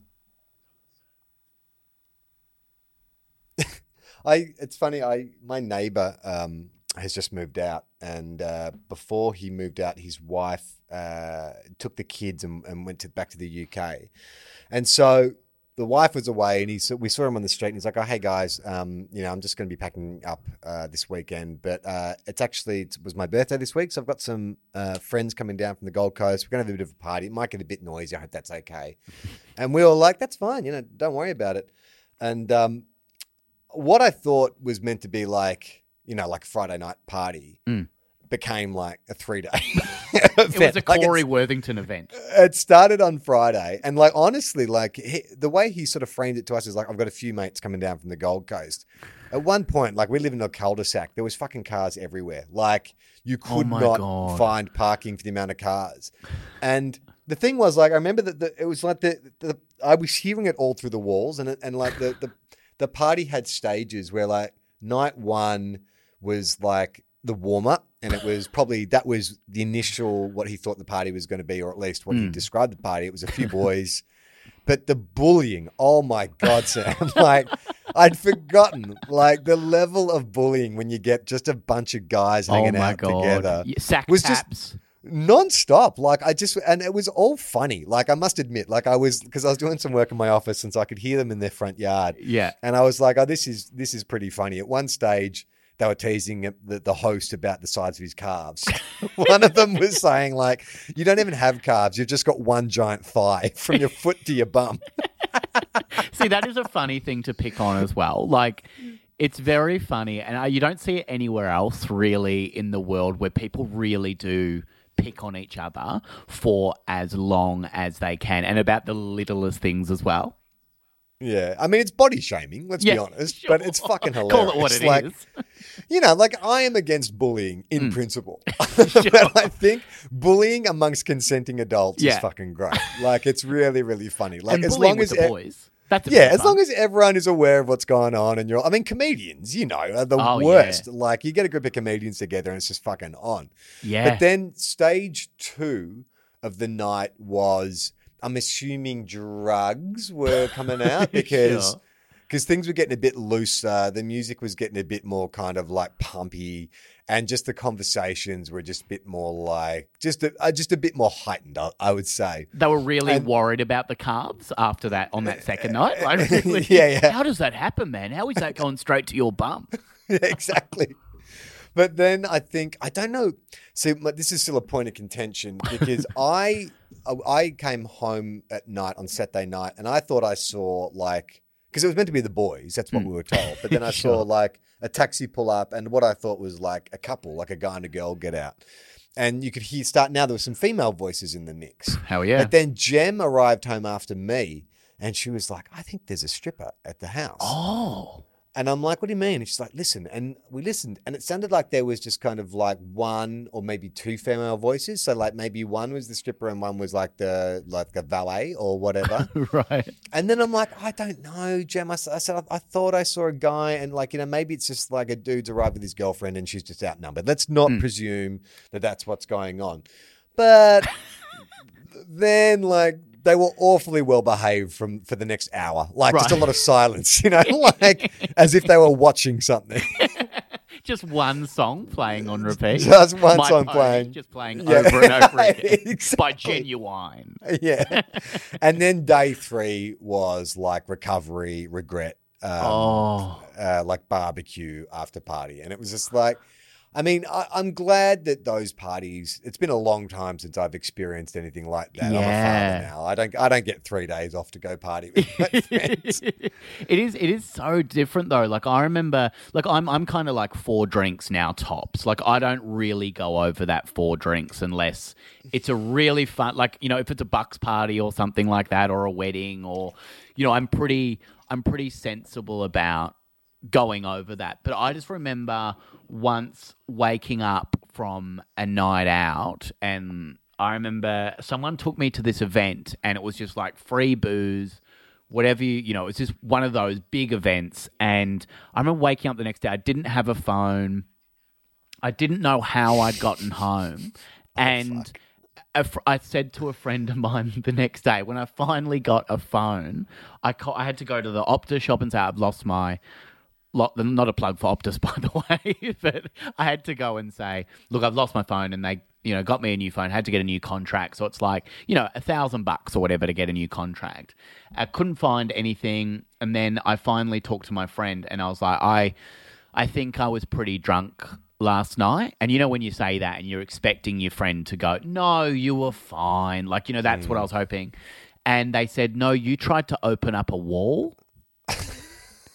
I it's funny. I my neighbor um, has just moved out, and uh, before he moved out, his wife uh, took the kids and, and went to back to the U K, and so the wife was away, and he saw, we saw him on the street, and he's like, "Oh, hey guys, um, you know, I'm just going to be packing up uh, this weekend, but uh, it's actually it was my birthday this week, so I've got some uh, friends coming down from the Gold Coast. We're going to have a bit of a party. It might get a bit noisy. I hope that's okay." And we were like, "That's fine. You know, don't worry about it." And um, what I thought was meant to be like, you know, like a Friday night party Mm. became like a three day. It was a Corey Worthington event. It started on Friday, and like honestly, like he, the way he sort of framed it to us is like, I've got a few mates coming down from the Gold Coast. At one point, like we live in a cul-de-sac, there was fucking cars everywhere. Like you could my not God. find parking for the amount of cars. And the thing was, like, I remember that the, it was like the, the I was hearing it all through the walls, and it, and like the, the the party had stages where like night one was like the warm up, and it was probably that was the initial what he thought the party was going to be, or at least what Mm. he described the party. It was a few boys. But the bullying, oh my God, Sam. Like, I'd forgotten, like, the level of bullying when you get just a bunch of guys Oh hanging my out God. together. Yeah, sack was just taps. non-stop. Like, I just, and it was all funny. Like, I must admit, like, I was, because I was doing some work in my office, and so I could hear them in their front yard. Yeah. And I was like, oh, this is, this is pretty funny. At one stage, they were teasing the, the host about the size of his calves. One of them was saying, like, you don't even have calves. You've just got one giant thigh from your foot to your bum. See, that is a funny thing to pick on as well. Like, it's very funny, and uh, you don't see it anywhere else really in the world where people really do pick on each other for as long as they can, and about the littlest things as well. Yeah. I mean, it's body shaming, let's Yeah, be honest, sure. but it's fucking hilarious. Call it what it like, is. You know, like I am against bullying in Mm. principle. Sure. But I think bullying amongst consenting adults Yeah. is fucking great. Like, it's really, really funny. Like, And as bullying long with as the e- boys. That's a yeah, bit as fun. long as everyone is aware of what's going on, and you're, I mean, comedians, you know, are the Oh, yeah. worst. Like, you get a group of comedians together, and it's just fucking on. Yeah. But then stage two of the night was, I'm assuming drugs were coming out because Sure. because things were getting a bit looser. The music was getting a bit more kind of like pumpy, and just the conversations were just a bit more like just a, uh, just a bit more heightened, I, I would say. They were really And- worried about the carbs after that on that second night. Like, really, Yeah, yeah. How does that happen, man? How is that going straight to your bum? Exactly. But then I think I don't know. See, my- this is still a point of contention because I I came home at night on Saturday night, and I thought I saw like because it was meant to be the boys. That's what we were told. But then I saw Sure. like a taxi pull up, and what I thought was like a couple, like a guy and a girl, get out. And you could hear start now. There were some female voices in the mix. Hell yeah. But then Jem arrived home after me, and she was like, "I think there's a stripper at the house." Oh. And I'm like, what do you mean? And she's like, listen. And we listened. And it sounded like there was just kind of like one or maybe two female voices. So like maybe one was the stripper and one was like the like the valet or whatever. Right. And then I'm like, I don't know, Jem. I, s- I said, I, I thought I saw a guy, and like, you know, maybe it's just like a dude's arrived with his girlfriend and she's just outnumbered. Let's not Mm. presume that that's what's going on. But then like, they were awfully well behaved from for the next hour. Like just a Right. lot of silence, you know, like as if they were watching something. Just one song playing on repeat. Just one My song Pony, playing. Just playing Yeah. over and over again. By Exactly. Genuine. Yeah. And then day three was like recovery, regret, um, Oh. uh, like barbecue after party. And it was just like, I mean, I, I'm glad that those parties, it's been a long time since I've experienced anything like that. I'm a Yeah. father now. I don't, I don't get three days off to go party with my friends. it is it is so different though. Like I remember like I'm I'm kind of like four drinks now tops. Like I don't really go over that four drinks unless it's a really fun like, you know, if it's a Bucks party or something like that or a wedding or you know, I'm pretty I'm pretty sensible about going over that. But I just remember once waking up from a night out and I remember someone took me to this event and it was just like free booze, whatever you, you know, it's just one of those big events. And I remember waking up the next day. I didn't have a phone. I didn't know how I'd gotten home. And a fr- I said to a friend of mine the next day, when I finally got a phone, I, ca- I had to go to the Optus shop and say, I've lost my... Lo- not a plug for Optus, by the way, but I had to go and say, look, I've lost my phone, and they, you know, got me a new phone, had to get a new contract. So it's like, you know, a thousand bucks or whatever to get a new contract. I couldn't find anything. And then I finally talked to my friend and I was like, I, I think I was pretty drunk last night. And you know, when you say that and you're expecting your friend to go, no, you were fine. Like, you know, that's what I was hoping. And they said, no, you tried to open up a wall.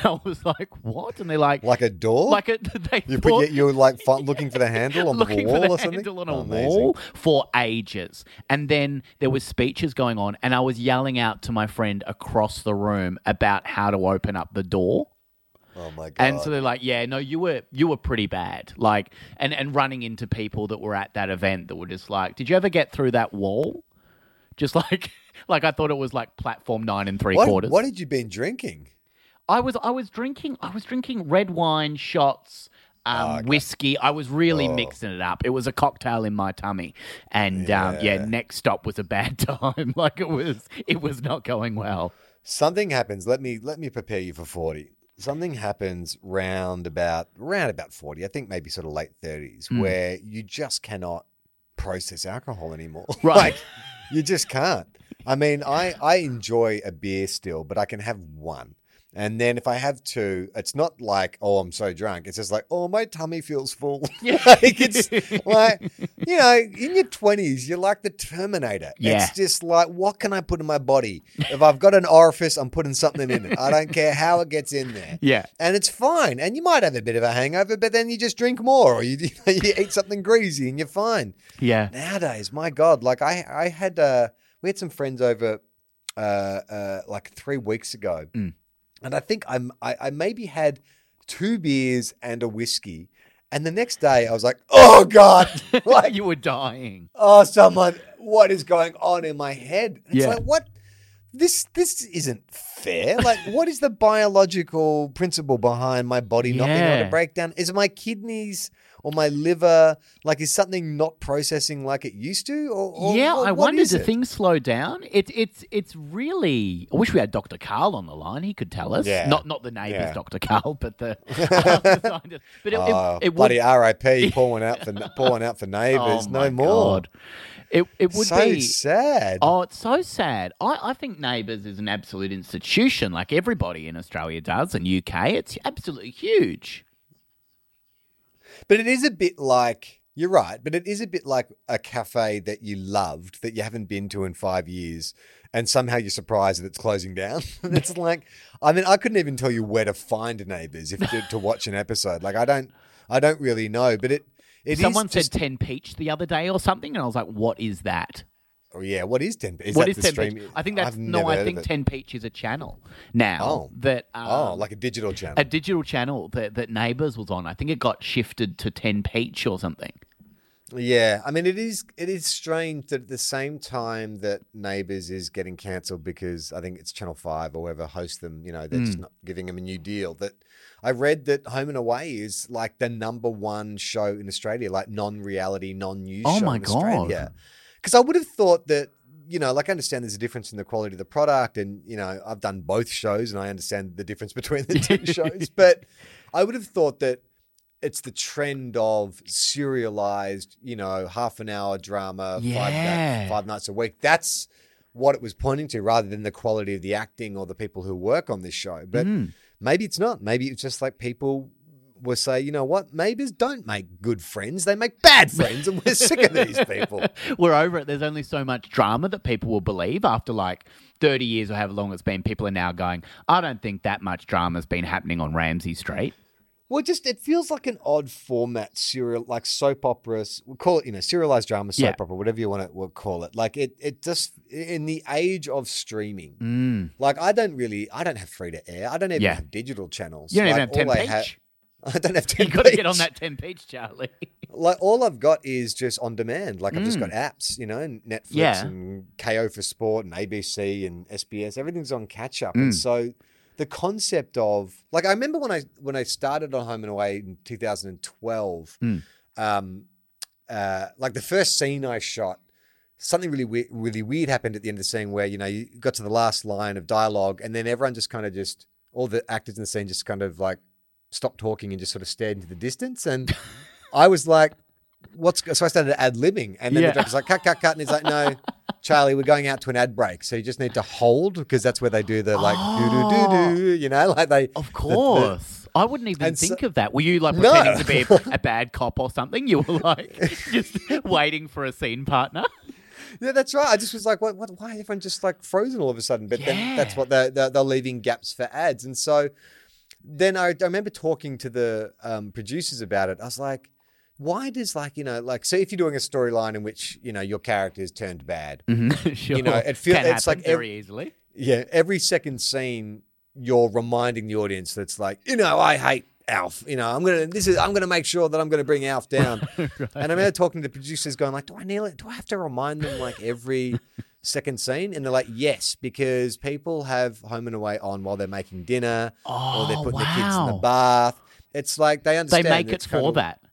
I was like, what? And they're like, Like a door? like a, they you thought, put, your- you're like fi- looking for the handle on the looking wall for the or something? handle on a Oh, amazing. wall for ages. And then there was speeches going on, and I was yelling out to my friend across the room about how to open up the door. Oh my god! And so they're like, yeah, no, you were you were pretty bad. Like, and, and running into people that were at that event that were just like, did you ever get through that wall? Just like, like I thought it was like platform nine and three what, quarters. what had you been drinking? I was I was drinking I was drinking red wine shots, um, Oh, okay. whiskey. I was really Oh. mixing it up. It was a cocktail in my tummy, and yeah. Um, yeah, next stop was a bad time. Like it was it was not going well. Something happens. Let me let me prepare you for forty. Something happens round about round about forty. I think maybe sort of late thirties, Mm. where you just cannot process alcohol anymore. Right. Like, you just can't. I mean, I I enjoy a beer still, but I can have one. And then if I have two, it's not like, oh, I'm so drunk. It's just like, oh, my tummy feels full. Yeah. Like, it's like, you know, in your twenties, you're like the Terminator. Yeah. It's just like, what can I put in my body? If I've got an orifice, I'm putting something in it. I don't care how it gets in there. Yeah. And it's fine. And you might have a bit of a hangover, but then you just drink more or you, you, know, you eat something greasy and you're fine. Yeah. Nowadays, my God, like I, I had, uh, we had some friends over uh, uh, like three weeks ago. Mm. And I think I'm, I, I maybe had two beers and a whiskey. And the next day I was like, oh God, like, You were dying. oh, someone, what is going on in my head? It's Yeah. like, what? This this isn't fair. Like, what is the biological principle behind my body not being able Yeah. to break down? Is it my kidneys or my liver? Like, is something not processing like it used to? Or, or yeah, what, I what wonder, is do it? things slow down? It's it's it's really. I wish we had Doctor Carl on the line. He could tell us. Yeah. Not not the neighbours, Yeah. Doctor Carl, but the, the scientist. But it, Oh, it, it bloody would. R I P pouring out for pouring out for neighbours. Oh, no my more. God. It it would so be. sad. Oh, it's so sad. I, I think Neighbours is an absolute institution, like everybody in Australia does, and U K. It's absolutely huge. But it is a bit like, you're right, but it is a bit like a cafe that you loved that you haven't been to in five years and somehow you're surprised that it's closing down. And it's like, I mean, I couldn't even tell you where to find Neighbours if to, to watch an episode. Like, I don't, I don't really know, but it, it Someone is said just, ten Peach the other day or something, and I was like, what is that? oh yeah, what is ten? Is What that is the ten stream? Peach? I think that's I've no. never I heard think of it. ten Peach is a channel now Oh. that um, Oh, like a digital channel. a digital channel that that Neighbours was on. I think it got shifted to ten Peach or something. Yeah, I mean, it is it is strange that at the same time that Neighbours is getting cancelled because I think it's Channel five or whoever hosts them, you know, they're just not giving them a new deal. That I read that Home and Away is like the number one show in Australia, like non-reality, non-news Oh show my in God. Australia. Because I would have thought that, you know, like I understand there's a difference in the quality of the product and, you know, I've done both shows and I understand the difference between the two shows. But I would have thought that it's the trend of serialized, you know, half an hour drama, five, Yeah. night, five nights a week. That's what it was pointing to rather than the quality of the acting or the people who work on this show. But Mm. maybe it's not. Maybe it's just like people will say, you know what, neighbours don't make good friends. They make bad friends and we're sick of these people. We're over it. There's only so much drama that people will believe after like thirty years or however long it's been. People are now going, I don't think that much drama's been happening on Ramsay Street. Well, just it feels like an odd format, serial, like soap operas. We'll call it, you know, serialized drama, soap Yeah. opera, whatever you want to we'll call it. Like it, it just in the age of streaming. Mm. Like I don't really, I don't have free to air. I don't even Yeah. have digital channels. You don't like, even have ten all I ha- Peach. I don't have ten. You got to get Peach. on that ten Peach, Charlie. Like all I've got is just on demand. Like I've just Mm. got apps, you know, and Netflix Yeah. and K O for sport and A B C and S B S. Everything's on catch up, Mm. and so the concept of like I remember when I when I started on Home and Away in two thousand twelve, Mm. um, uh, like the first scene I shot, something really weird, really weird happened at the end of the scene where you know you got to the last line of dialogue, and then everyone just kind of just all the actors in the scene just kind of like stopped talking and just sort of stared into the distance, and I was like, "What's?" So I started ad libbing, and then Yeah. the director's like, "Cut, cut, cut," and he's like, "No, Charlie, we're going out to an ad break, so you just need to hold because that's where they do the like Oh. doo doo doo doo, you know, like they Of the- the- course. I wouldn't even And so- think of that. Were you like No. pretending to be a bad cop or something? You were like just waiting for a scene partner? Yeah, that's right. I just was like, what, what, why is everyone just like frozen all of a sudden? But then Yeah. that's what they're, they're, they're leaving gaps for ads. And so then I, I remember talking to the um, producers about it. I was like, why does like, you know, like, so if you're doing a storyline in which, you know, your character is turned bad, Mm-hmm. Sure. you know, it feels, Can it's happen like, very every, easily. yeah, every second scene, you're reminding the audience that's like, you know, I hate Alf. You know, I'm gonna this is I'm gonna make sure that I'm gonna bring Alf down. Right. And I remember talking to the producers, going like, "Do I nail it? Do I have to remind them like every second scene?" And they're like, "Yes, because people have Home and Away on while they're making dinner, Oh, or they're putting wow. the kids in the bath. It's like they They understand. make it it's for kind of, that.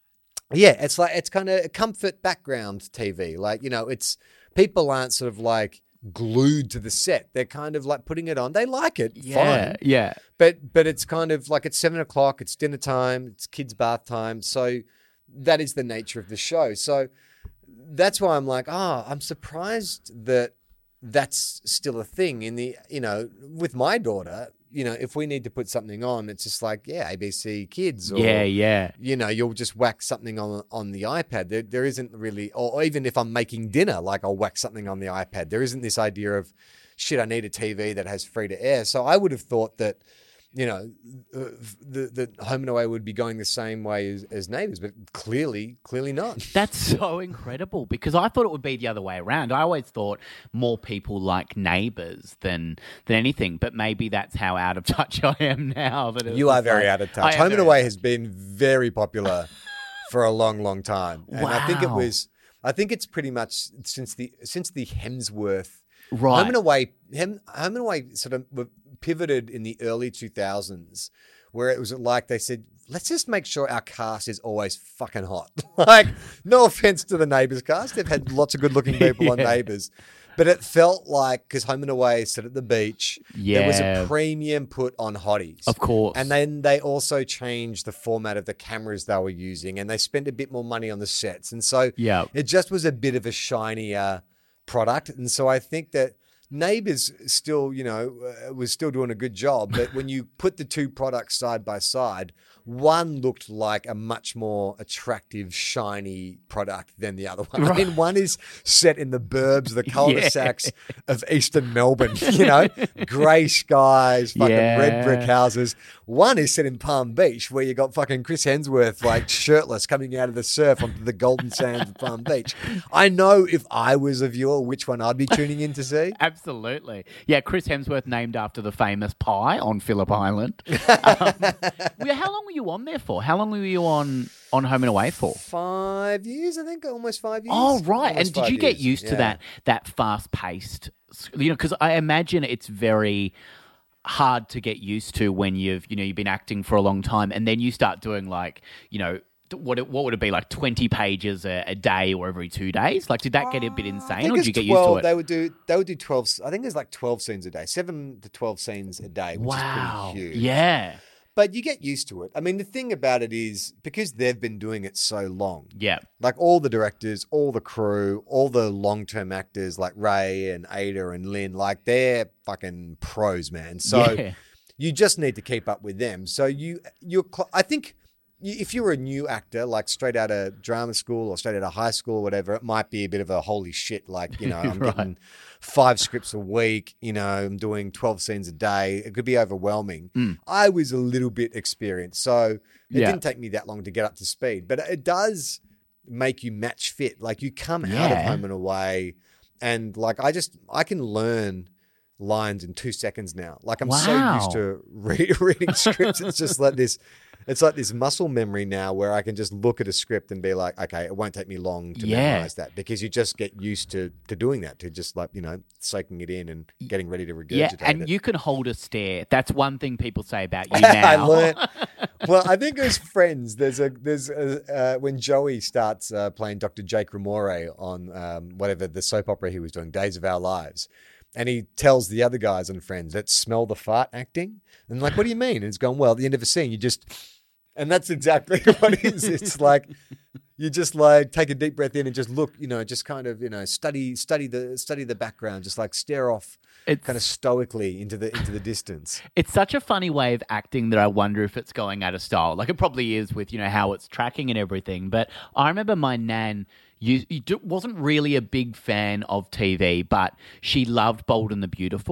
Yeah, it's like it's kind of comfort background T V. Like, you know, it's people aren't sort of like glued to the set. They're kind of like putting it on. They like it, Yeah, fine. yeah. But but it's kind of like it's seven o'clock. It's dinner time. It's kids' bath time. So that is the nature of the show. So that's why I'm like, oh, I'm surprised that that's still a thing in the, you know, with my daughter. You know, if we need to put something on, it's just like, yeah, A B C Kids. Or, Yeah, yeah. you know, you'll just whack something on on the iPad. There, there isn't really, or even if I'm making dinner, like I'll whack something on the iPad. There isn't this idea of, shit, I need a T V that has free to air. So I would have thought that, you know, uh, the, the Home and Away would be going the same way as, as Neighbours, but clearly, clearly not. That's so incredible because I thought it would be the other way around. I always thought more people like Neighbours than than anything, but maybe that's how out of touch I am now. That it You was are very like- out of I touch. am Home and very- Away has been very popular for a long, long time, and I think it Wow. was. I think it's pretty much since the since the Hemsworth. Right. Home and Away, Hem, Home and Away sort of were pivoted in the early two thousands, where it was like they said, let's just make sure our cast is always fucking hot. Like, no offense to the Neighbours cast, they've had lots of good-looking people on Yeah. Neighbours, but it felt like because Home and Away sit at the beach, there was Yeah. a premium put on hotties, Of course. and then they also changed the format of the cameras they were using, and they spent a bit more money on the sets, and so Yeah. it just was a bit of a shinier product. And so I think that Neighbours still, you know, uh, was still doing a good job. But when you put the two products side by side, one looked like a much more attractive, shiny product than the other one. I mean, one is set in the burbs, the cul-de-sacs of eastern Melbourne, you know, grey skies, fucking red brick Yeah. houses. One is set in Palm Beach, where you got fucking Chris Hemsworth, like shirtless, coming out of the surf onto the golden sands of Palm Beach. I know if I was a viewer, which one I'd be tuning in to see. Absolutely. Yeah, Chris Hemsworth named after the famous pie on Phillip Island. Um, well, how long were you on there for? How long were you on, on Home and Away for? Five years, I think, almost five years. Oh, right. Almost And did five you get years. used to Yeah. that that fast-paced, you know, because I imagine it's very hard to get used to when you've, you know, you've been acting for a long time and then you start doing like, you know, what it, what would it be, like twenty pages a, a day or every two days? Like, did that get a bit I insane think or did it's you get twelve, used to it? They would do. They would do twelve. I think there's like twelve scenes a day, seven to twelve scenes a day, which Wow. is pretty huge. Yeah. But you get used to it. I mean, the thing about it is because they've been doing it so long. Yeah. Like all the directors, all the crew, all the long-term actors like Ray and Ada and Lynn, like they're fucking pros, man. So Yeah. you just need to keep up with them. So you, you're, cl- I think you- if you're a new actor, like straight out of drama school or straight out of high school or whatever, it might be a bit of a holy shit. Like, you know, I'm Right. getting five scripts a week, you know, I'm doing twelve scenes a day. It could be overwhelming. Mm. I was a little bit experienced, so it Yeah. didn't take me that long to get up to speed, but it does make you match fit. Like you come out of Yeah. Home and Away and like, I just, I can learn lines in two seconds now. Like I'm so Wow. used to re- reading scripts. It's just like this, it's like this muscle memory now where I can just look at a script and be like, okay, it won't take me long to Yeah. memorize that because you just get used to to doing that, to just like, you know, soaking it in and getting ready to regurgitate Yeah, and it. you can hold a stare. That's one thing people say about you I now. learned. Well, I think as Friends, there's a there's a, uh, when Joey starts uh, playing Doctor Jake Ramore on um, whatever the soap opera he was doing, Days of Our Lives, and he tells the other guys on Friends that smell the fart acting, and like, what do you mean? And it's going, well, at the end of a scene, you just, and that's exactly what it is. It's like you just like take a deep breath in and just look, you know, just kind of, you know, study study the study the background, just like stare off. It's- kind of stoically into the into the distance. It's such a funny way of acting that I wonder if it's going out of style. Like it probably is with, you know, how it's tracking and everything. But I remember my nan you, you do, wasn't really a big fan of T V, but she loved Bold and the Beautiful.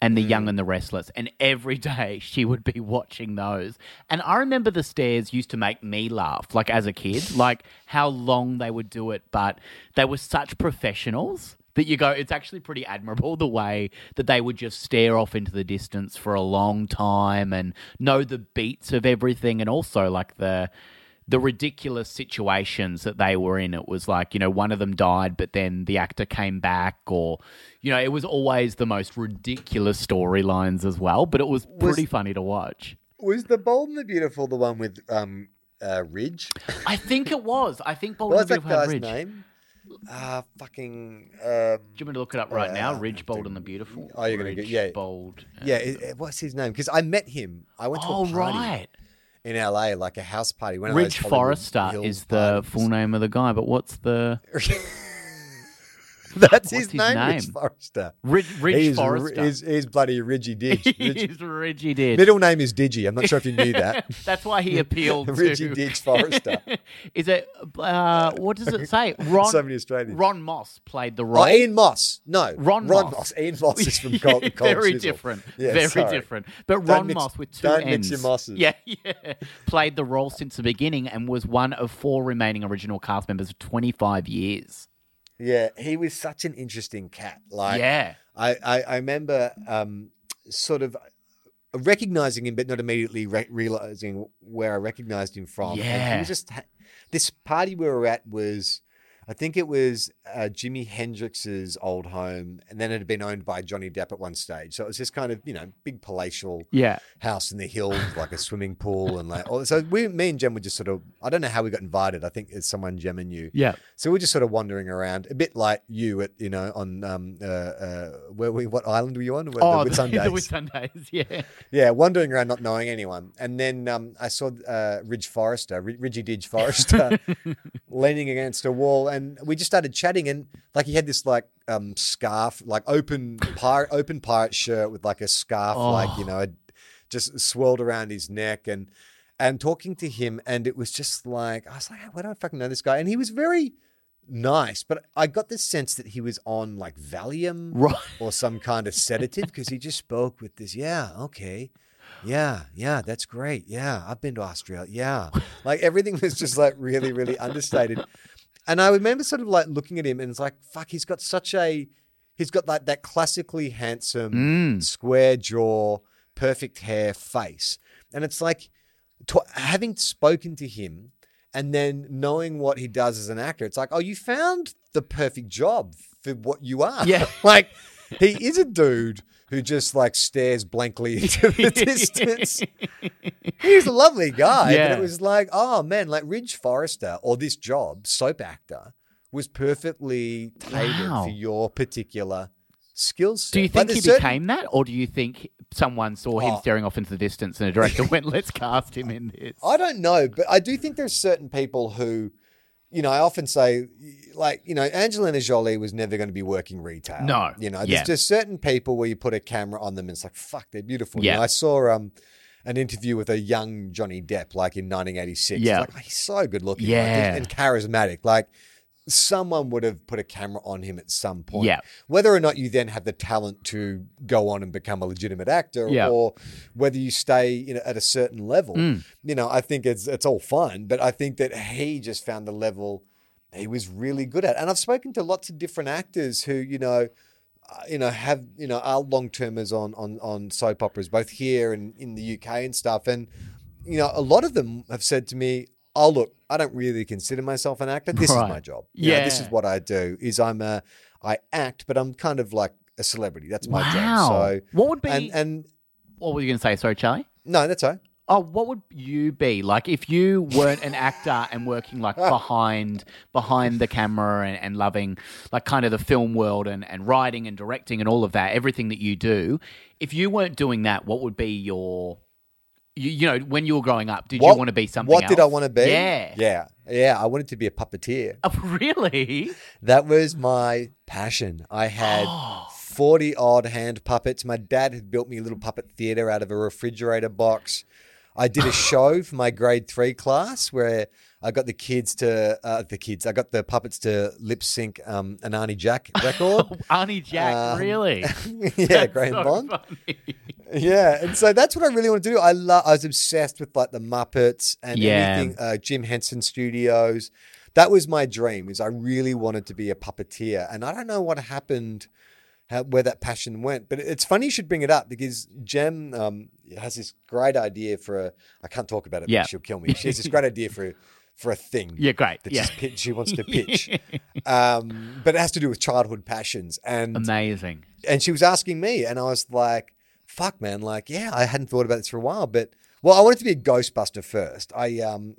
and The Young and the Restless, and every day she would be watching those. And I remember the Stairs used to make me laugh, like as a kid, like how long they would do it, but they were such professionals that you go, it's actually pretty admirable the way that they would just stare off into the distance for a long time and know the beats of everything, and also like the the ridiculous situations that they were in. It was like, you know, one of them died, but then the actor came back, or, you know, it was always the most ridiculous storylines as well, but it was pretty was, funny to watch. Was The Bold and the Beautiful the one with um, uh, Ridge? I think it was. I think Bold and the Beautiful had Ridge. What's that guy's name? Uh, fucking. Um, Do you want me to look it up right uh, now? Ridge, Bold, and the Beautiful. Oh, you're going to get yeah, Bold. Yeah, it, what's his name? Because I met him. I went to oh, a party right. in L A, like a house party. One Ridge Forrester is the full name of the guy, but what's the? That's What's his, his name, name? Ridge Forrester. Ridge, Ridge he's, Forrester. He's, he's bloody Ridgy Didge. He's Ridgy Didge. Middle name is Digi. I'm not sure if you knew that. That's why he appealed to... Ridgy Didge Forrester. Is it... Uh, what does it say? Ron, so many Australians. Ron Moss played the role. Oh, Ian Moss. No. Ron, Ron Moss. Moss. Ian Moss is from Cold, Cold Very Chisel. different. Yeah, Very sorry. different. But Don't Ron mix, Moss with two don't N's. mix your Mosses. Yeah, yeah. Played the role since the beginning and was one of four remaining original cast members for twenty-five years. Yeah, he was such an interesting cat. Like, yeah. I, I, I remember um, sort of recognizing him, but not immediately re- realizing where I recognized him from. Yeah. And he was just, this party we were at was, I think it was uh, Jimi Hendrix's old home, and then it had been owned by Johnny Depp at one stage. So it was this kind of, you know, big palatial yeah. house in the hills, like a swimming pool, and like. Oh, so we, me and Jem were just sort of. I don't know how we got invited. I think it's someone Jem and you. Yeah. So we're just sort of wandering around, a bit like you at, you know, on um uh, uh where we what island were you on? Oh, the Whitsundays. the Whitsundays, yeah. Yeah, wandering around not knowing anyone, and then um I saw uh, Ridge Forrester, R- Ridgy Didge Forrester, leaning against a wall, and we just started chatting, and like he had this like um scarf, like open pirate open pirate shirt with like a scarf, Oh. like, you know, just swirled around his neck, and and talking to him, and it was just like I was like, why don't I fucking know this guy? And he was very nice, but I got the sense that he was on like Valium Right. or some kind of sedative, because he just spoke with this, yeah, okay. Yeah, yeah, that's great. Yeah, I've been to Australia. Yeah. Like everything was just like really, really understated. And I remember sort of like looking at him and it's like, fuck, he's got such a, he's got like that classically handsome, Mm. square jaw, perfect hair face. And it's like, to, having spoken to him and then knowing what he does as an actor, it's like, oh, you found the perfect job for what you are. Yeah. Like, he is a dude who just like stares blankly into the distance. He's a lovely guy, Yeah. but it was like, oh man, like Ridge Forrester or this job, soap actor, was perfectly tailored Wow. for your particular skill set. Do you Like, think he there's certain- became that, or do you think someone saw him Oh. staring off into the distance and a director went, let's cast him in this? I don't know, but I do think there's certain people who, you know, I often say, like, you know, Angelina Jolie was never going to be working retail. No. You know, Yeah. there's just certain people where you put a camera on them and it's like, fuck, they're beautiful. You Yeah. know, I saw um, an interview with a young Johnny Depp, like in nineteen eighty-six. Yeah. It's like, he's so good looking. like, Yeah. and charismatic. Like, someone would have put a camera on him at some point. Yeah. Whether or not you then have the talent to go on and become a legitimate actor, Yeah. or whether you stay, you know, at a certain level, Mm. you know, I think it's it's all fine. But I think that he just found the level he was really good at. And I've spoken to lots of different actors who, you know, uh, you know, have, you know, are long termers on on on soap operas, both here and in the U K and stuff. And, you know, a lot of them have said to me, oh, look, I don't really consider myself an actor. This Right. is my job. You know, this Yeah. is what I do, is I'm a, I act, but I'm kind of like a celebrity. That's my Wow. job. So, What would be- and, and What were you going to say? Sorry, Charlie? no, that's all right. Oh, what would you be like if you weren't an actor and working like behind behind the camera and, and loving like kind of the film world and, and writing and directing and all of that, everything that you do? If you weren't doing that, what would be your, you, you know, when you were growing up, did you want to be something What else? did I want to be? Yeah. Yeah. Yeah. I wanted to be a puppeteer. Oh, really? That was my passion. I had forty odd hand puppets. My dad had built me a little puppet theater out of a refrigerator box. I did a show for my grade three class where I got the kids to uh, the kids. I got the puppets to lip sync um, an Arnie Jack record. Arnie Jack, Um, really? yeah, That's Graham so Bond. funny. Yeah, and so that's what I really want to do. I love. I was obsessed with like the Muppets and Yeah. anything uh, Jim Henson Studios. That was my dream. Is I really wanted to be a puppeteer, and I don't know what happened, how, where that passion went. But it's funny you should bring it up because Jem um, has this great idea for a. I can't talk about it. Yeah. Because she'll kill me. She has this great idea for a, for a thing. Yeah, great. That Yeah. she's pitch, she wants to pitch, um, but it has to do with childhood passions and Amazing. and she was asking me, and I was like, fuck, man, like, yeah, I hadn't thought about this for a while, but, well, I wanted to be a Ghostbuster first. I, um,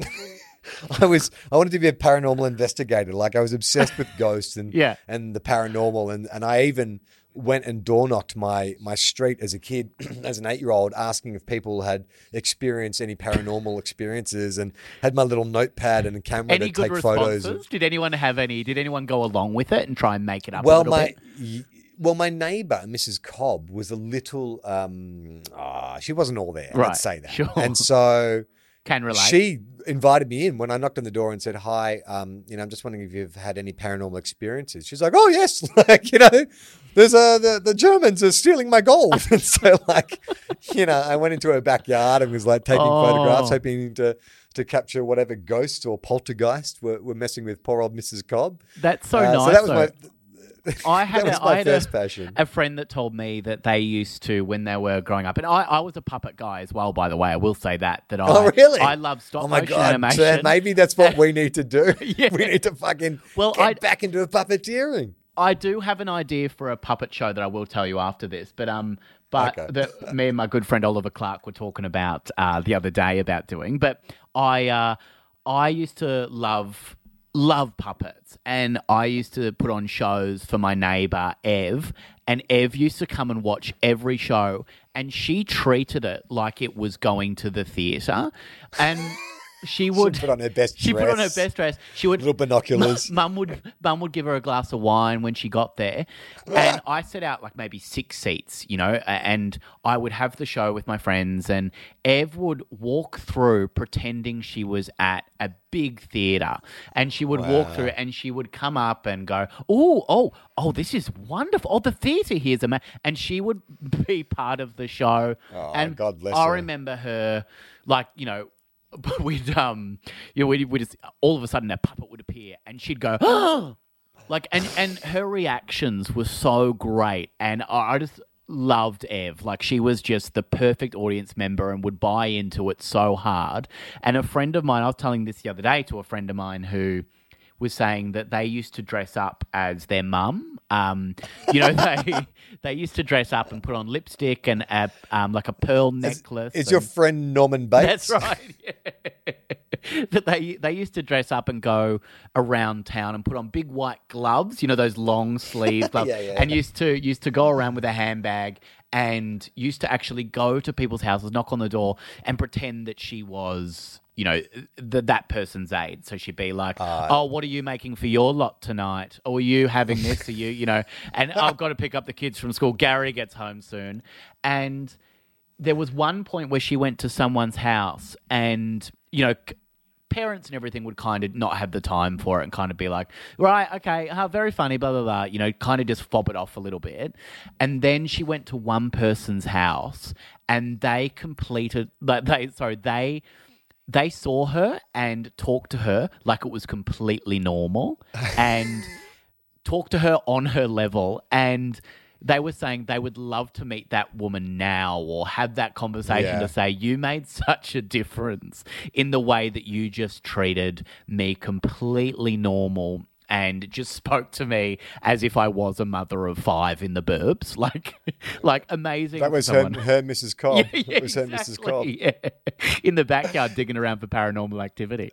I was, I wanted to be a paranormal investigator. Like, I was obsessed with ghosts and, Yeah. and the paranormal, and, and I even went and door knocked my, my street as a kid, as an eight-year-old, asking if people had experienced any paranormal experiences, and had my little notepad and a camera Any to good take responses? photos. Of, Did anyone have any? Did anyone go along with it and try and make it up a well, little my bit? y- well, my neighbour, Missus Cobb, was a little. Um, ah, she wasn't all there. Right, Let's say that. sure. And so Can relate. she invited me in when I knocked on the door and said, "Hi, um, you know, I'm just wondering if you've had any paranormal experiences." She's like, "Oh yes, like you know, there's a the, the Germans are stealing my gold." And so, like, you know, I went into her backyard and was like taking Oh. photographs, hoping to. To capture whatever ghosts or poltergeist were, were messing with poor old Missus Cobb. That's so Uh, nice. So that was though. my I had that was a, my I had first a, passion. a friend that told me that they used to when they were growing up, and I, I was a puppet guy as well. By the way, I will say that that I Oh, really? I love stop Oh my motion god! animation. Chad, maybe that's what we need to do. Yeah. We need to fucking Well, get I'd- back into puppeteering. I do have an idea for a puppet show that I will tell you after this, but um, but Okay. that me and my good friend Oliver Clark were talking about uh, the other day about doing. But I uh, I used to love love puppets, and I used to put on shows for my neighbour Ev, and Ev used to come and watch every show, and she treated it like it was going to the theatre, and. She would put on her best She put on her dress. best dress. She would Little binoculars. Mum would Mum would give her a glass of wine when she got there, and I set out like maybe six seats, you know, a- and I would have the show with my friends, and Ev would walk through pretending she was at a big theatre, and she would walk through, and she would come up and go, "Oh, oh, oh, this is wonderful! Oh, the theatre here's amazing," and she would be part of the show. Oh, and God bless I her. remember her, like you know. We'd um, you know, we we just all of a sudden a puppet would appear, and she'd go, "Oh!" like, and and her reactions were so great, and I, I just loved Ev. Like, she was just the perfect audience member and would buy into it so hard. And a friend of mine, I was telling this the other day to a friend of mine who was saying that they used to dress up as their mum. Um, you know, they they used to dress up and put on lipstick and a, um, like a pearl necklace. Is your and- friend Norman Bates? That's right. Yeah. That they they used to dress up and go around town and put on big white gloves, you know, those long sleeve gloves, Yeah, yeah, and yeah. used to used to go around with a handbag and used to actually go to people's houses, knock on the door, and pretend that she was, you know, th- that person's aide. So she'd be like, "Oh, what are you making for your lot tonight? Or are you having this? Are you, you know?" And I've got to pick up the kids from school. Gary gets home soon, and there was one point where she went to someone's house, and you know. c- Parents and everything would kind of not have the time for it and kind of be like, right, okay, uh, very funny, blah, blah, blah, you know, kind of just fob it off a little bit. And then she went to one person's house and they completed, like, they, sorry, they, they saw her and talked to her like it was completely normal and talked to her on her level, and they were saying they would love to meet that woman now or have that conversation Yeah. to say, you made such a difference in the way that you just treated me completely normal and just spoke to me as if I was a mother of five in the burbs. Like, like amazing. That was for her, someone. her Missus Cobb. Yeah, yeah, That was her Missus Cobb. exactly, yeah. In the backyard digging around for paranormal activity.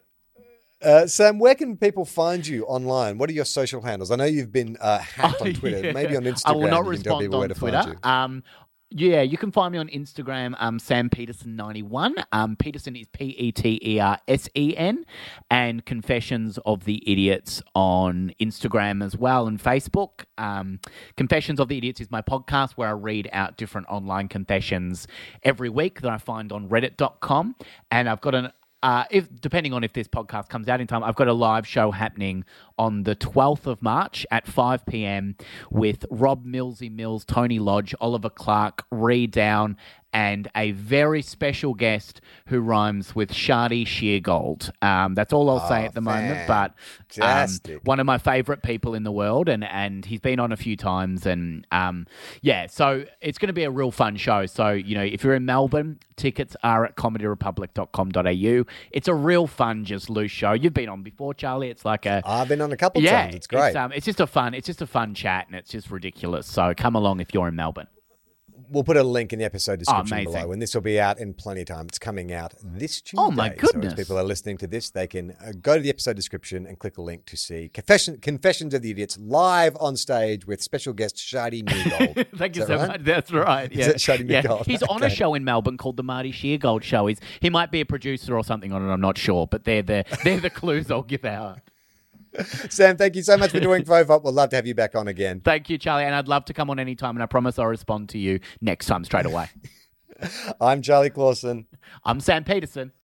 Uh, Sam, where can people find you online? What are your social handles? I know you've been uh, hacked Oh, on Twitter. yeah. Maybe on Instagram. I will not you can tell respond people where on to Twitter. find you. Um, Yeah, you can find me on Instagram, um, Sam Peterson ninety-one. Um, Peterson is P E T E R S E N, and Confessions of the Idiots on Instagram as well and Facebook. Um, Confessions of the Idiots is my podcast where I read out different online confessions every week that I find on reddit dot com, and I've got an Uh, if depending on if this podcast comes out in time, I've got a live show happening on the twelfth of March at five p.m. with Rob Millsy Mills, Tony Lodge, Oliver Clark, Ree Down, and a very special guest who rhymes with Shardy Sheargold. Um, that's all I'll say Oh, at the moment, but um, fantastic. one of my favourite people in the world, and, and he's been on a few times, and um, yeah, so it's going to be a real fun show. So, you know, if you're in Melbourne, tickets are at comedy republic dot com dot a u. It's a real fun, just loose show. You've been on before, Charlie. It's like a... I've been on a couple of yeah, times. It's great. It's, um, it's just a fun, it's just a fun chat, and it's just ridiculous. So come along if you're in Melbourne. We'll put a link in the episode description amazing. below, and this will be out in plenty of time. It's coming out this Tuesday. Oh, my goodness. So as people are listening to this, they can uh, go to the episode description and click a link to see Confession, Confessions of the Idiots live on stage with special guest Shardy Newgold. Thank you Is so that right? much. That's right. Yeah. Is it Shardy yeah. Newgold? He's on a Okay. show in Melbourne called the Marty Sheargold Show. He's, he might be a producer or something on it. I'm not sure, but they're the, they're the clues I'll give out. Sam, thank you so much for doing Fofop. We'll love to have you back on again. Thank you, Charlie, and I'd love to come on anytime, and I promise I'll respond to you next time straight away. I'm Charlie Clausen. I'm Sam Peterson.